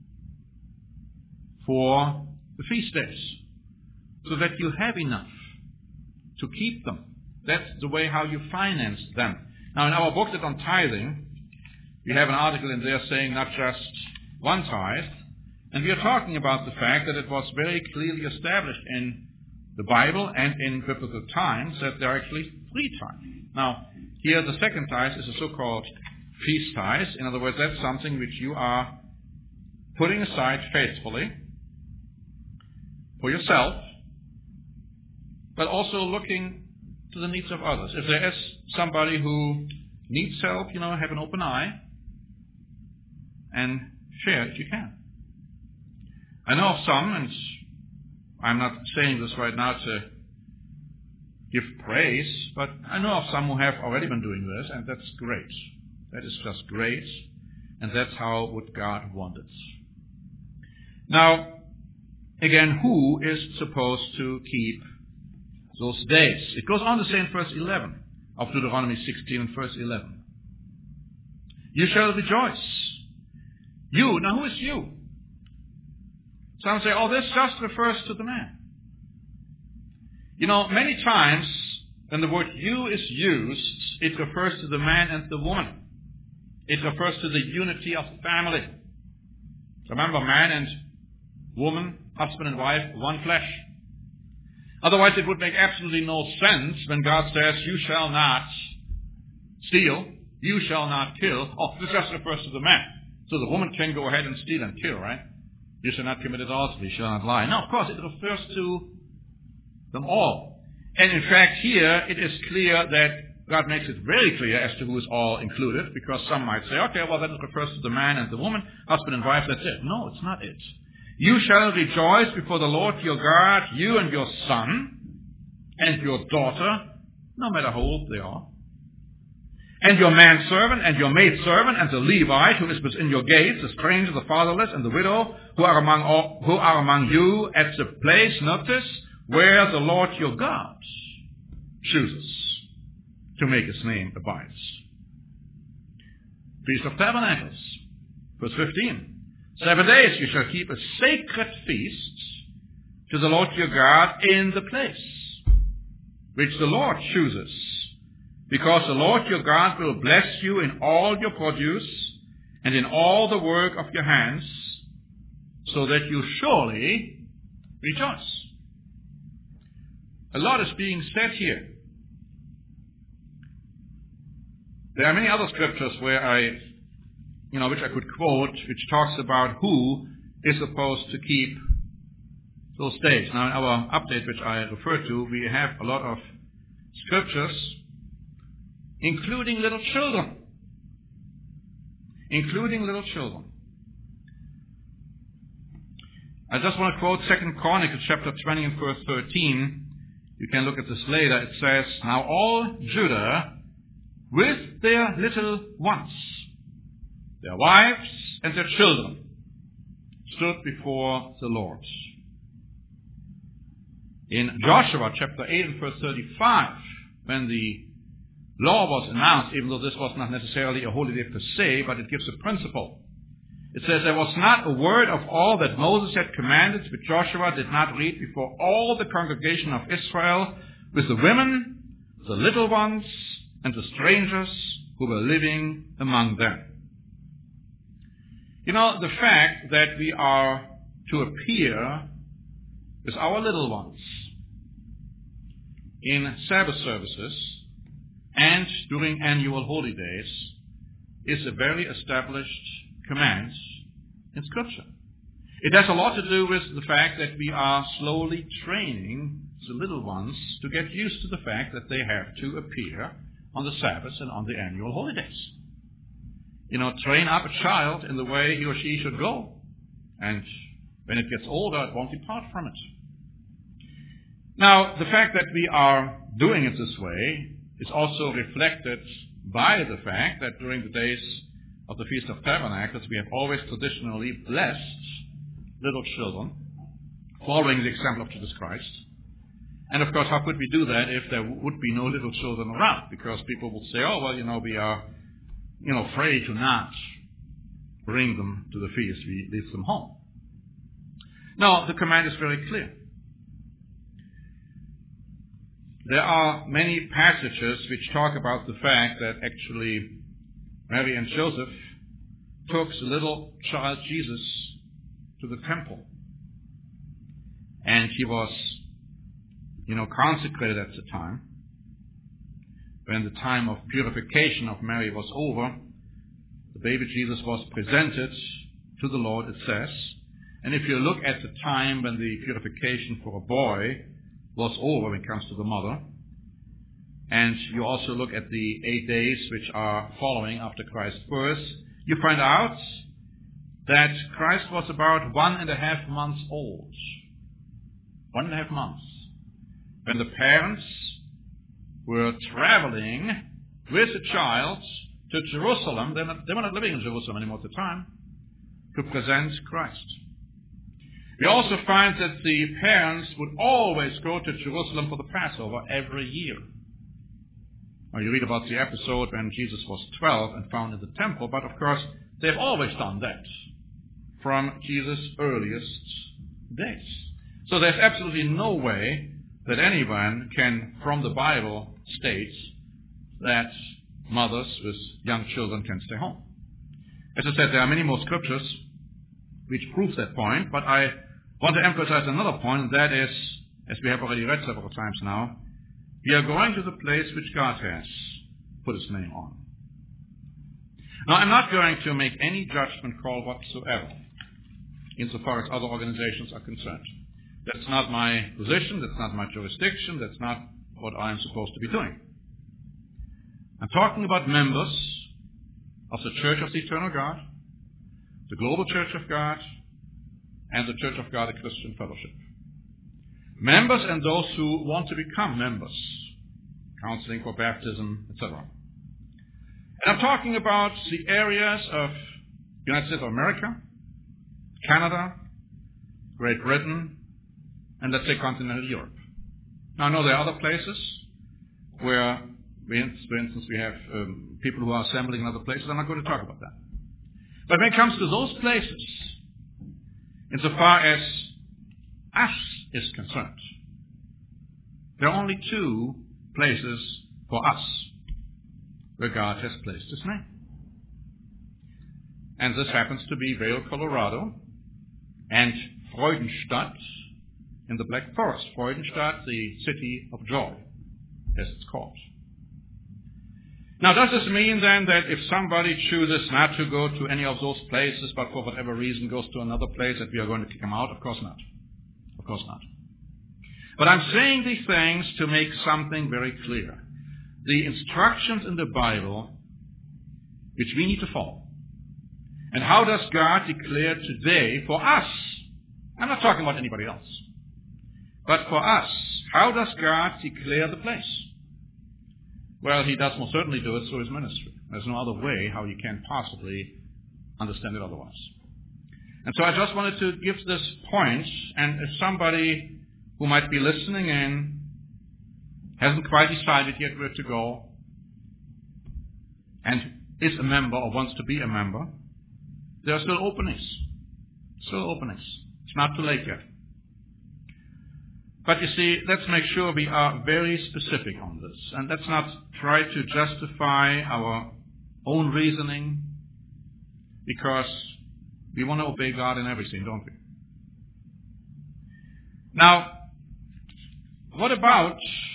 for the feast days, so that you have enough to keep them. That's the way how you finance them. Now, in our booklet on tithing, we have an article in there saying not just one tithe, and we are talking about the fact that it was very clearly established in the Bible and in biblical times that there are actually three tithes. Now, here the second tithe is a so-called feast tithe. In other words, that's something which you are putting aside faithfully for yourself, but also looking to the needs of others. If there is somebody who needs help, you know, have an open eye and share if you can. I know of some, and I'm not saying this right now to give praise, but I know of some who have already been doing this, and that's great. That is just great, and that's how would God want it. Now, again, who is supposed to keep those days? It goes on to say in verse eleven of Deuteronomy sixteen and verse eleven. You shall rejoice. You, now who is you? Some say, oh, this just refers to the man. You know, many times when the word you is used, it refers to the man and the woman. It refers to the unity of family. Remember, man and woman, husband and wife, one flesh. Otherwise, it would make absolutely no sense when God says, you shall not steal, you shall not kill. Oh, this just refers to the man. So the woman can go ahead and steal and kill, right? You shall not commit adultery, you shall not lie. No, of course, it refers to them all. And in fact, here it is clear that God makes it very clear as to who is all included, because some might say, okay, well, that refers to the man and the woman, husband and wife, that's it. No, it's not it. You shall rejoice before the Lord your God, you and your son and your daughter, no matter how old they are, and your manservant and your maidservant and the Levite who is within your gates, the stranger, the fatherless, and the widow who are among all, who are among you at the place, notice, where the Lord your God chooses to make his name abides. Feast of Tabernacles, verse fifteen. Seven days you shall keep a sacred feast to the Lord your God in the place which the Lord chooses, because the Lord your God will bless you in all your produce and in all the work of your hands, so that you surely rejoice. A lot is being said here. There are many other scriptures where I, you know, which I could quote, which talks about who is supposed to keep those days. Now, in our update, which I referred to, we have a lot of scriptures, including little children. Including little children. I just want to quote Second Chronicles chapter twenty and verse thirteen. You can look at this later. It says, "Now all Judah with their little ones, their wives and their children, stood before the Lord." In Joshua chapter eight and verse thirty-five, when the law was announced, even though this was not necessarily a holy day per se, but it gives a principle. It says, "There was not a word of all that Moses had commanded which Joshua did not read before all the congregation of Israel, with the women, the little ones, and the strangers who were living among them." You know, the fact that we are to appear with our little ones in Sabbath services and during annual holy days is a very established command in Scripture. It has a lot to do with the fact that we are slowly training the little ones to get used to the fact that they have to appear on the Sabbath and on the annual holy days. You know, train up a child in the way he or she should go, and when it gets older, it won't depart from it. Now, the fact that we are doing it this way is also reflected by the fact that during the days of the Feast of Tabernacles, we have always traditionally blessed little children, following the example of Jesus Christ. And of course, how could we do that if there would be no little children around? Because people would say, oh, well, you know, we are, you know, afraid to not bring them to the feast. We leave them home. No, the command is very clear. There are many passages which talk about the fact that actually Mary and Joseph took the little child Jesus to the temple. And he was, you know, consecrated at the time. When the time of purification of Mary was over, the baby Jesus was presented to the Lord, it says. And if you look at the time when the purification for a boy was over when it comes to the mother, and you also look at the eight days which are following after Christ's birth, you find out that Christ was about one and a half months old. One and a half months. When the parents were traveling with the child to Jerusalem, they were not, they were not living in Jerusalem anymore at the time, to present Christ. We also find that the parents would always go to Jerusalem for the Passover every year. Now, you read about the episode when Jesus was twelve and found in the temple, but of course, they've always done that from Jesus' earliest days. So there's absolutely no way that anyone can, from the Bible, state that mothers with young children can stay home. As I said, there are many more scriptures which prove that point, but I want to emphasize another point, and that is, as we have already read several times now, we are going to the place which God has put his name on. Now, I'm not going to make any judgment call whatsoever insofar as other organizations are concerned. That's not my position, that's not my jurisdiction, that's not what I'm supposed to be doing. I'm talking about members of the Church of the Eternal God, the Global Church of God, and the Church of God, a Christian Fellowship. Members and those who want to become members, counseling for baptism, et cetera. And I'm talking about the areas of the United States of America, Canada, Great Britain, and let's say continental Europe. Now, I know there are other places where, for instance, we have um, people who are assembling in other places. I'm not going to talk about that. But when it comes to those places, insofar as us is concerned, there are only two places for us where God has placed his name. And this happens to be Vail, Colorado, and Freudenstadt in the Black Forest, Freudenstadt, the city of joy, as it's called. Now, does this mean then that if somebody chooses not to go to any of those places, but for whatever reason goes to another place, that we are going to kick him out? Of course not. Of course not. But I'm saying these things to make something very clear. The instructions in the Bible, which we need to follow. And how does God declare today for us? I'm not talking about anybody else. But for us, how does God declare the place? Well, he does most certainly do it through his ministry. There's no other way how you can possibly understand it otherwise. And so I just wanted to give this point, and if somebody who might be listening in hasn't quite decided yet where to go, and is a member or wants to be a member, there are still openings. Still openings. It's not too late yet. But you see, let's make sure we are very specific on this. And let's not try to justify our own reasoning, because we want to obey God in everything, don't we? Now, what about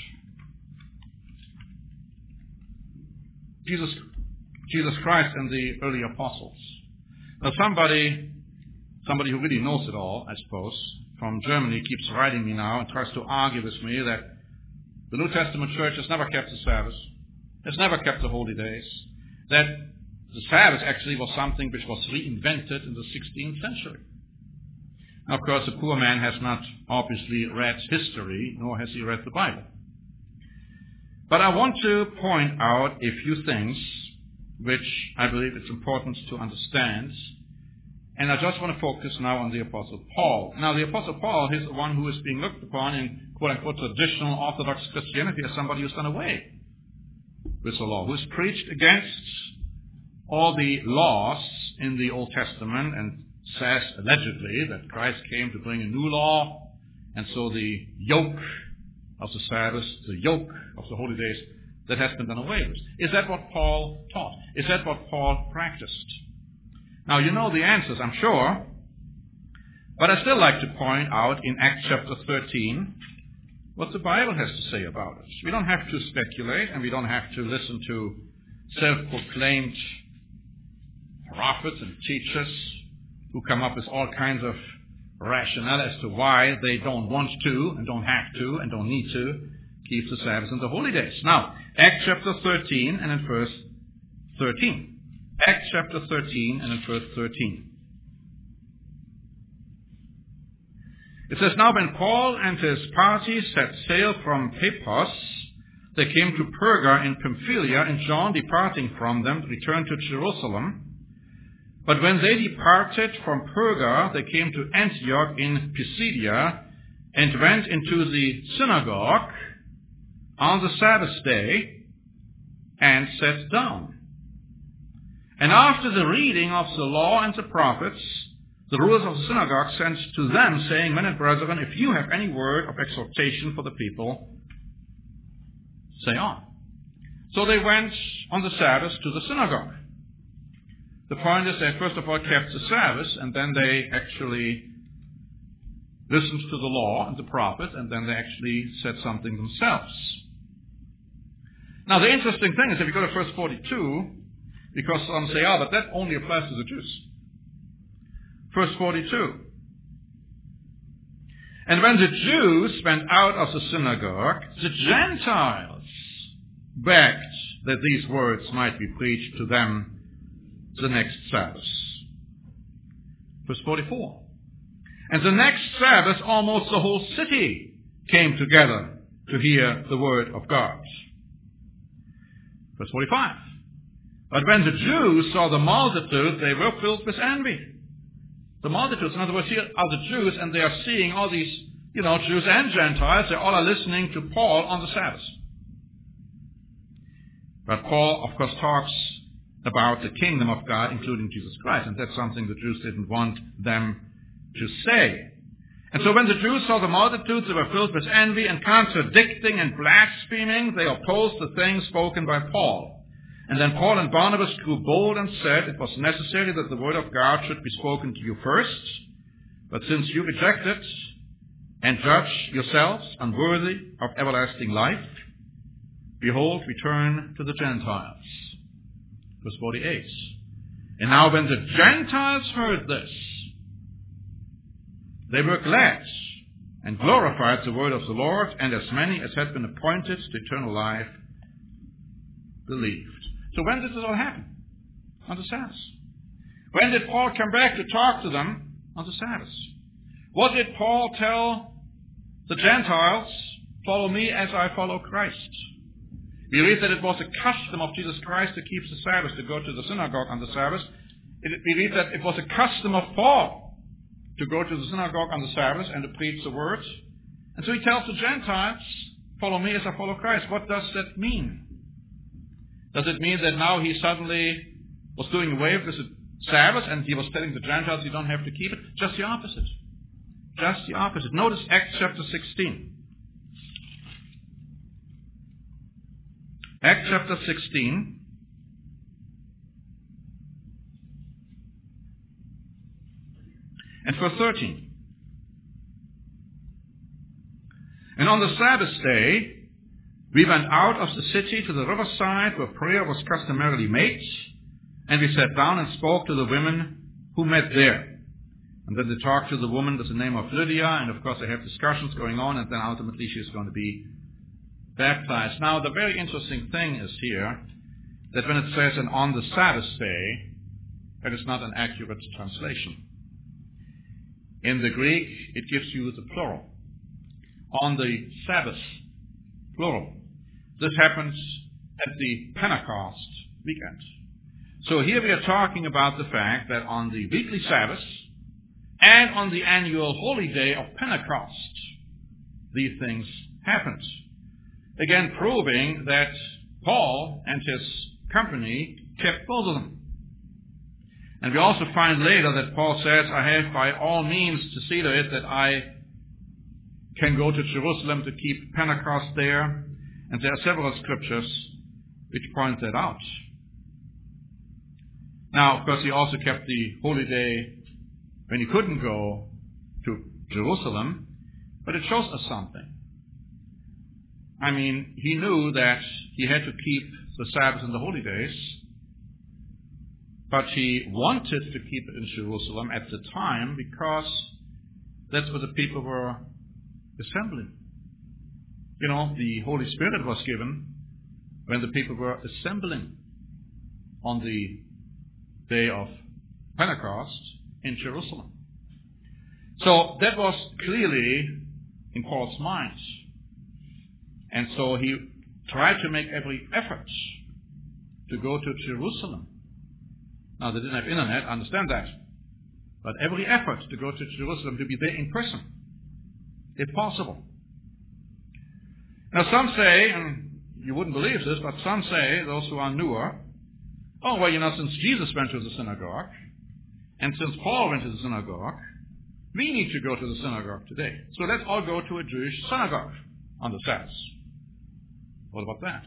Jesus, Jesus Christ and the early apostles? Now, somebody, somebody who really knows it all, I suppose, from Germany keeps writing me now and tries to argue with me that the New Testament church has never kept the Sabbath, has never kept the holy days, that the Sabbath actually was something which was reinvented in the sixteenth century. Now, of course, the poor man has not obviously read history, nor has he read the Bible. But I want to point out a few things which I believe it's important to understand. And I just want to focus now on the Apostle Paul. Now, the Apostle Paul is the one who is being looked upon in quote-unquote traditional Orthodox Christianity as somebody who's done away with the law, who's preached against all the laws in the Old Testament and says allegedly that Christ came to bring a new law, and so the yoke of the Sabbath, the yoke of the holy days, that has been done away with. Is that what Paul taught? Is that what Paul practiced? Now, you know the answers, I'm sure, but I still like to point out in Acts chapter thirteen what the Bible has to say about it. We don't have to speculate, and we don't have to listen to self-proclaimed prophets and teachers who come up with all kinds of rationale as to why they don't want to and don't have to and don't need to keep the Sabbath and the holy days. Now, Acts chapter thirteen and in verse thirteen. Acts chapter thirteen and in verse thirteen. It says, "Now when Paul and his party set sail from Paphos, they came to Perga in Pamphylia, and John, departing from them, returned to Jerusalem. But when they departed from Perga, they came to Antioch in Pisidia, and went into the synagogue on the Sabbath day, and sat down. And after the reading of the law and the prophets, the rulers of the synagogue sent to them, saying, 'Men and brethren, if you have any word of exhortation for the people, say on.' So they went on the Sabbath to the synagogue." The point is they first of all kept the Sabbath, and then they actually listened to the law and the prophets, and then they actually said something themselves. Now the interesting thing is, if you go to verse forty-two, because some say, oh, but that only applies to the Jews. Verse forty-two. "And when the Jews went out of the synagogue, the Gentiles begged that these words might be preached to them the next Sabbath." Verse forty-four. "And the next Sabbath almost the whole city came together to hear the word of God." Verse forty-five. "But when the Jews saw the multitude, they were filled with envy." The multitudes, in other words, here are the Jews, and they are seeing all these, you know, Jews and Gentiles. They all are listening to Paul on the Sabbath. But Paul, of course, talks about the kingdom of God, including Jesus Christ, and that's something the Jews didn't want them to say. "And so when the Jews saw the multitudes, they were filled with envy, and contradicting and blaspheming, they opposed the things spoken by Paul. And then Paul and Barnabas grew bold and said, 'It was necessary that the word of God should be spoken to you first. But since you reject it, and judge yourselves unworthy of everlasting life. Behold, we turn to the Gentiles. Verse forty-eight. And now when the Gentiles heard this, they were glad and glorified the word of the Lord, and as many as had been appointed to eternal life believed. So when did this all happen? On the Sabbath. When did Paul come back to talk to them? On the Sabbath. What did Paul tell the Gentiles? Follow me as I follow Christ. We read that it was a custom of Jesus Christ to keep the Sabbath, to go to the synagogue on the Sabbath. It, we read that it was a custom of Paul to go to the synagogue on the Sabbath and to preach the word. And so he tells the Gentiles, follow me as I follow Christ. What does that mean? Does it mean that now he suddenly was doing away with the Sabbath and he was telling the Gentiles you don't have to keep it? Just the opposite. Just the opposite. Notice Acts chapter sixteen. Acts chapter sixteen. And verse thirteen. And on the Sabbath day, we went out of the city to the riverside where prayer was customarily made, and we sat down and spoke to the women who met there. And then they talked to the woman with the name of Lydia, and of course they have discussions going on, and then ultimately she is going to be baptized. Now the very interesting thing is here that when it says, and on the Sabbath day, that is not an accurate translation. In the Greek, it gives you the plural. On the Sabbath, plural. This happens at the Pentecost weekend. So here we are talking about the fact that on the weekly Sabbath and on the annual holy day of Pentecost, these things happened. Again, proving that Paul and his company kept both of them. And we also find later that Paul says, I have by all means to see to it that I can go to Jerusalem to keep Pentecost there. And there are several scriptures which point that out. Now, of course, he also kept the holy day when he couldn't go to Jerusalem, but it shows us something. I mean, he knew that he had to keep the Sabbath and the holy days, but he wanted to keep it in Jerusalem at the time because that's where the people were assembling. You know, the Holy Spirit was given when the people were assembling on the day of Pentecost in Jerusalem. So that was clearly in Paul's mind. And so he tried to make every effort to go to Jerusalem. Now, they didn't have internet, I understand that. But every effort to go to Jerusalem, to be there in person, if possible. Now, some say, and you wouldn't believe this, but some say, those who are newer, oh, well, you know, since Jesus went to the synagogue, and since Paul went to the synagogue, we need to go to the synagogue today. So let's all go to a Jewish synagogue on the Sabbath. What about that?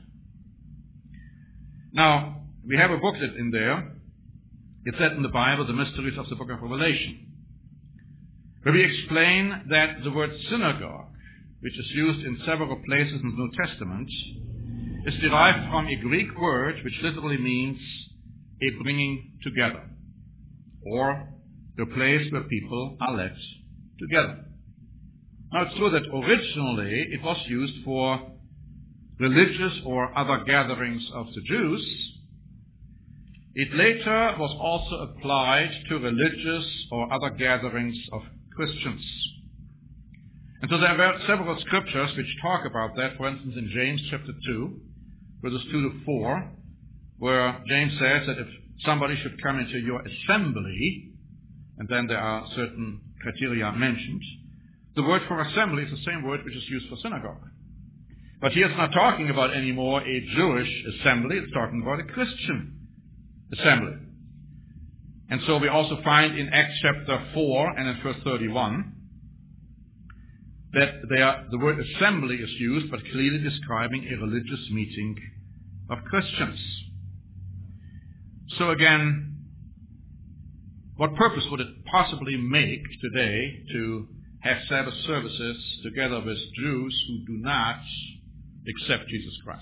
Now, we have a booklet in there. It's set in the Bible, The Mysteries of the Book of Revelation, where we explain that the word synagogue, which is used in several places in the New Testament, is derived from a Greek word which literally means a bringing together, or the place where people are led together. Now, it's true that originally it was used for religious or other gatherings of the Jews. It later was also applied to religious or other gatherings of Christians. And so there are several scriptures which talk about that. For instance, in James chapter two, verses two to four, where James says that if somebody should come into your assembly, and then there are certain criteria mentioned, the word for assembly is the same word which is used for synagogue. But here it's not talking about anymore a Jewish assembly, it's talking about a Christian assembly. And so we also find in Acts chapter four and in verse thirty-one that there, the word assembly is used, but clearly describing a religious meeting of Christians. So again, what purpose would it possibly make today to have Sabbath services together with Jews who do not accept Jesus Christ.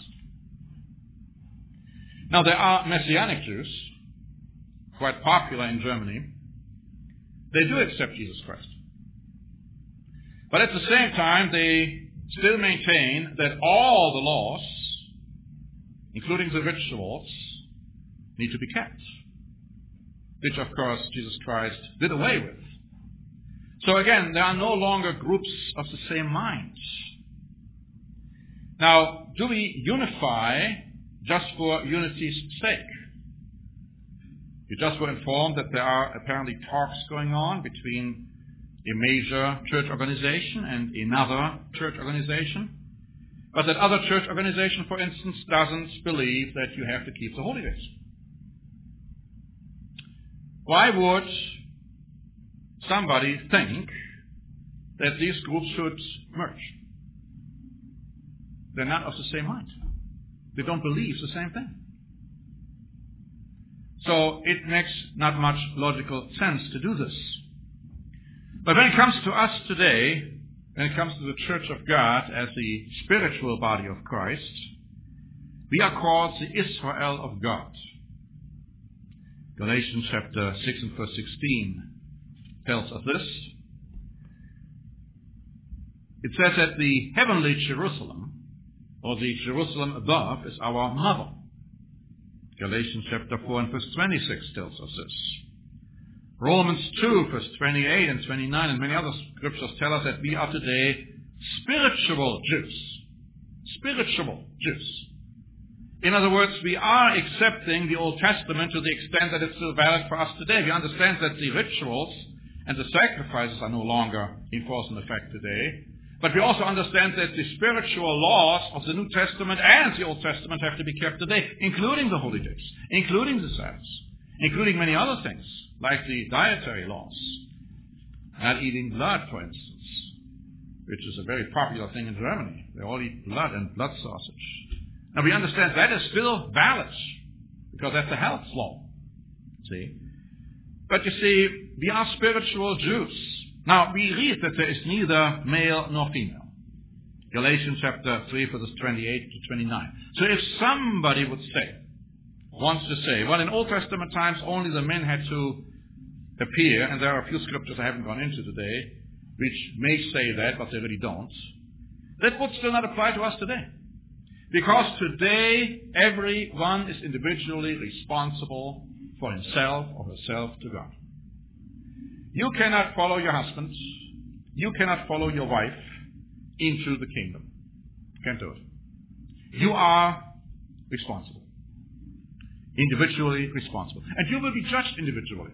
Now, there are Messianic Jews, quite popular in Germany. They do accept Jesus Christ. But at the same time, they still maintain that all the laws, including the rituals, need to be kept, which, of course, Jesus Christ did away with. So again, there are no longer groups of the same mind. Now, do we unify just for unity's sake? You just were informed that there are apparently talks going on between a major church organization and another church organization. But that other church organization, for instance, doesn't believe that you have to keep the holy days. Why would somebody think that these groups should merge? They're not of the same mind. They don't believe the same thing. So it makes not much logical sense to do this. But when it comes to us today, when it comes to the Church of God as the spiritual body of Christ, we are called the Israel of God. Galatians chapter six and verse sixteen tells us this. It says that the heavenly Jerusalem, or the Jerusalem above, is our mother. Galatians chapter four and verse twenty-six tells us this. Romans two, verse twenty-eight and twenty-nine, and many other scriptures tell us that we are today spiritual Jews. Spiritual Jews. In other words, we are accepting the Old Testament to the extent that it's still valid for us today. We understand that the rituals and the sacrifices are no longer in force and effect today. But we also understand that the spiritual laws of the New Testament and the Old Testament have to be kept today, including the holy days, including the Sabbaths, including many other things, like the dietary laws. Not eating blood, for instance, which is a very popular thing in Germany. They all eat blood and blood sausage. Now we understand that is still valid, because that's a health law. See? But you see, we are spiritual Jews. Now, we read that there is neither male nor female. Galatians chapter three, verses twenty-eight to twenty-nine. So if somebody would say, wants to say, well, in Old Testament times, only the men had to appear, and there are a few scriptures I haven't gone into today, which may say that, but they really don't. That would still not apply to us today. Because today, everyone is individually responsible for himself or herself to God. You cannot follow your husband. You cannot follow your wife into the kingdom. Can't do it. You are responsible. Individually responsible. And you will be judged individually.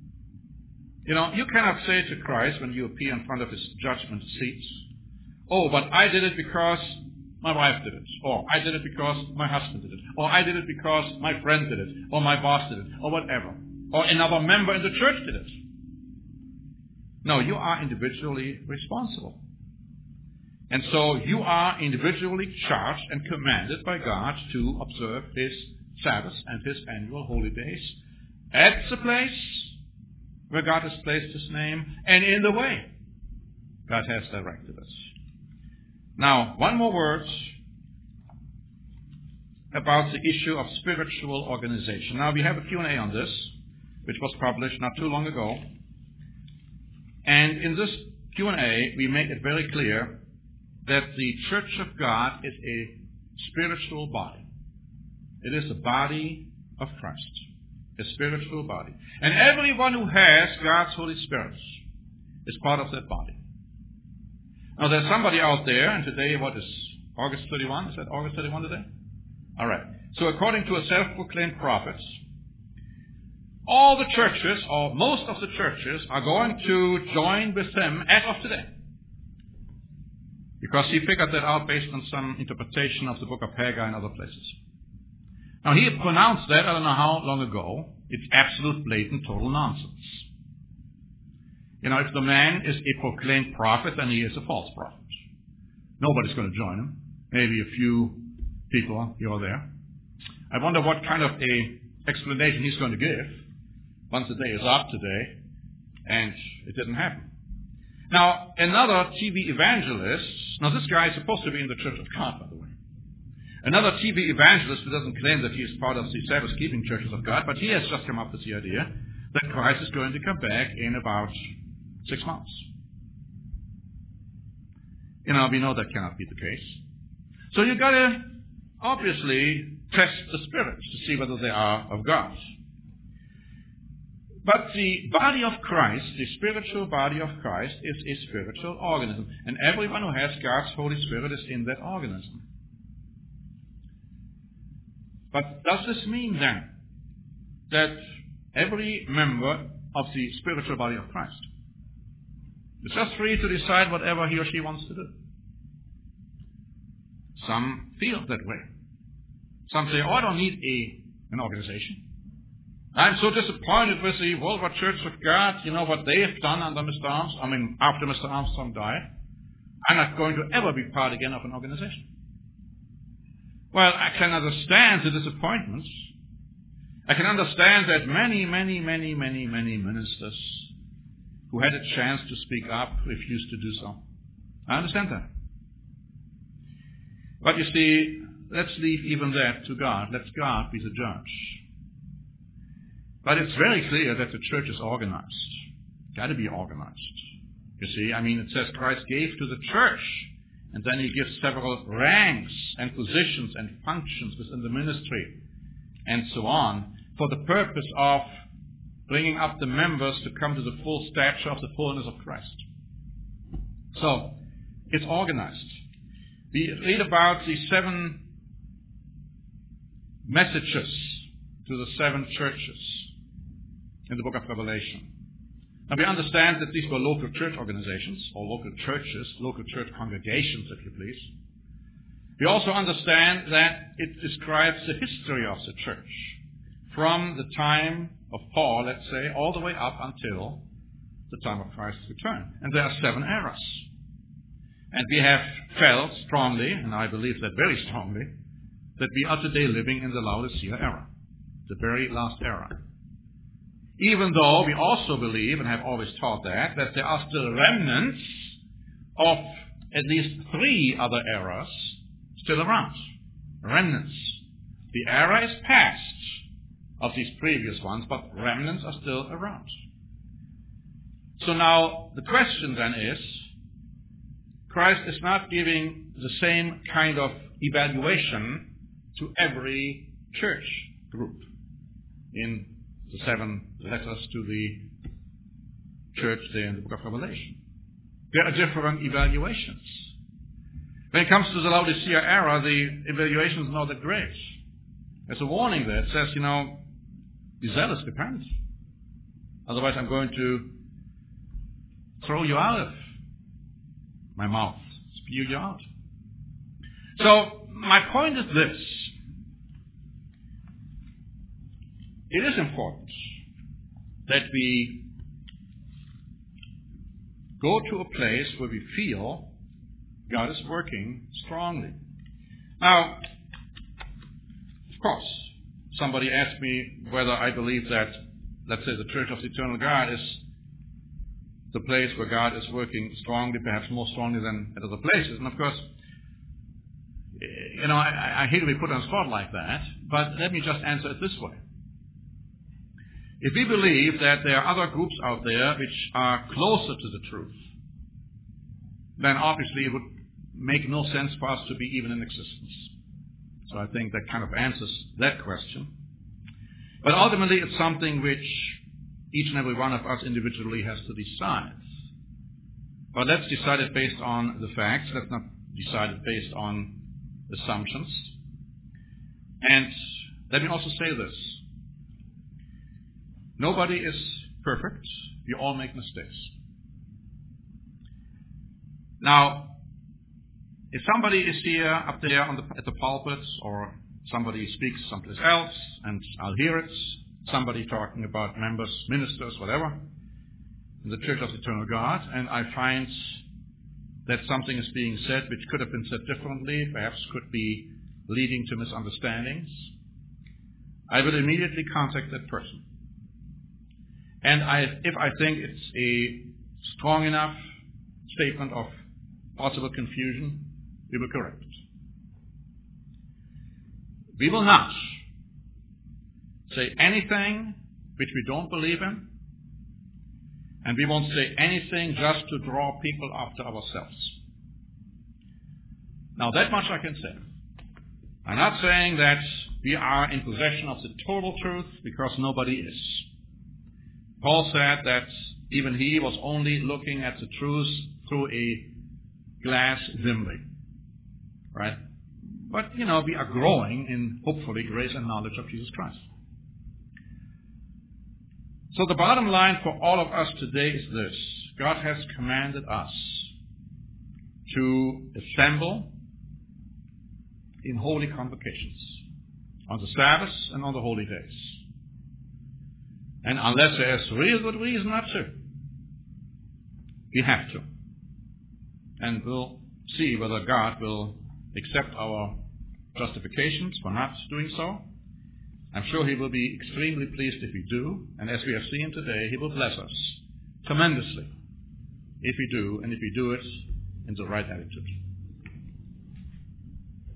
You know, you cannot say to Christ when you appear in front of his judgment seat, oh, but I did it because my wife did it. Or I did it because my husband did it. Or I did it because my friend did it. Or my boss did it. Or whatever. Or another member in the church did it. No, you are individually responsible. And so you are individually charged and commanded by God to observe his Sabbaths and his annual holy days at the place where God has placed his name and in the way God has directed us. Now, one more word about the issue of spiritual organization. Now, we have a Q and A on this, which was published not too long ago. And in this Q and A, we make it very clear that the Church of God is a spiritual body. It is the body of Christ, a spiritual body. And everyone who has God's Holy Spirit is part of that body. Now, there's somebody out there, and today, what is August thirty-first? Is that August thirty-first today? All right. So according to a self-proclaimed prophet, all the churches, or most of the churches, are going to join with him as of today. Because he figured that out based on some interpretation of the book of Haggai and other places. Now, he had pronounced that, I don't know how long ago. It's absolute, blatant, total nonsense. You know, if the man is a proclaimed prophet, then he is a false prophet. Nobody's going to join him. Maybe a few people here or there. I wonder what kind of a explanation he's going to give once the day is up today, and it didn't happen. Now, another T V evangelist, now this guy is supposed to be in the Church of God, by the way. Another T V evangelist who doesn't claim that he is part of the Sabbath-keeping churches of God, but he has just come up with the idea that Christ is going to come back in about six months. You know, we know that cannot be the case. So you've got to obviously test the spirits to see whether they are of God. But the body of Christ, the spiritual body of Christ, is a spiritual organism. And everyone who has God's Holy Spirit is in that organism. But does this mean then that every member of the spiritual body of Christ is just free to decide whatever he or she wants to do? Some feel that way. Some say, oh, I don't need a, an organization. I'm so disappointed with the Wolver Church of God, you know, what they have done under Mister Armstrong, I mean, after Mister Armstrong died. I'm not going to ever be part again of an organization. Well, I can understand the disappointments. I can understand that many, many, many, many, many ministers who had a chance to speak up refused to do so. I understand that. But you see, let's leave even that to God. Let God be the judge. But it's very clear that the church is organized. Got to be organized. You see, I mean, it says Christ gave to the church, and then he gives several ranks and positions and functions within the ministry, and so on, for the purpose of bringing up the members to come to the full stature of the fullness of Christ. So, it's organized. We read about the seven messages to the seven churches in the book of Revelation. Now we understand that these were local church organizations, or local churches, local church congregations, if you please. We also understand that it describes the history of the church from the time of Paul, let's say, all the way up until the time of Christ's return. And there are seven eras. And we have felt strongly, and I believe that very strongly, that we are today living in the Laodicea era, the very last era. Even though we also believe, and have always taught that, that there are still remnants of at least three other eras still around. Remnants. The era is past of these previous ones, but remnants are still around. So now the question then is, Christ is not giving the same kind of evaluation to every church group in the seven letters to the church there in the book of Revelation. There are different evaluations. When it comes to the Laodicea era, the evaluation is not that great. There's a warning there. It says, you know, be zealous, repent. Otherwise I'm going to throw you out of my mouth, spew you out. So my point is this. It is important that we go to a place where we feel God is working strongly. Now, of course, somebody asked me whether I believe that, let's say, the Church of the Eternal God is the place where God is working strongly, perhaps more strongly than at other places. And of course, you know, I, I hate to be put on the spot like that, but let me just answer it this way. If we believe that there are other groups out there which are closer to the truth, then obviously it would make no sense for us to be even in existence. So I think that kind of answers that question. But ultimately it's something which each and every one of us individually has to decide. But let's decide it based on the facts. Let's not decide it based on assumptions. And let me also say this. Nobody is perfect. We all make mistakes. Now, if somebody is here up there on the, at the pulpit, or somebody speaks someplace else, and I'll hear it, somebody talking about members, ministers, whatever, in the Church of the Eternal God, and I find that something is being said which could have been said differently, perhaps could be leading to misunderstandings, I will immediately contact that person. And I, if I think it's a strong enough statement of possible confusion, we will correct it. We will not say anything which we don't believe in, and we won't say anything just to draw people after ourselves. Now, that much I can say. I'm not saying that we are in possession of the total truth, because nobody is. Paul said that even he was only looking at the truth through a glass dimly. Right? But, you know, we are growing in, hopefully, grace and knowledge of Jesus Christ. So the bottom line for all of us today is this. God has commanded us to assemble in holy convocations on the Sabbaths and on the holy days. And unless there's real good reason not to, we have to. And we'll see whether God will accept our justifications for not doing so. I'm sure he will be extremely pleased if we do, and as we have seen today, he will bless us tremendously if we do, and if we do it in the right attitude.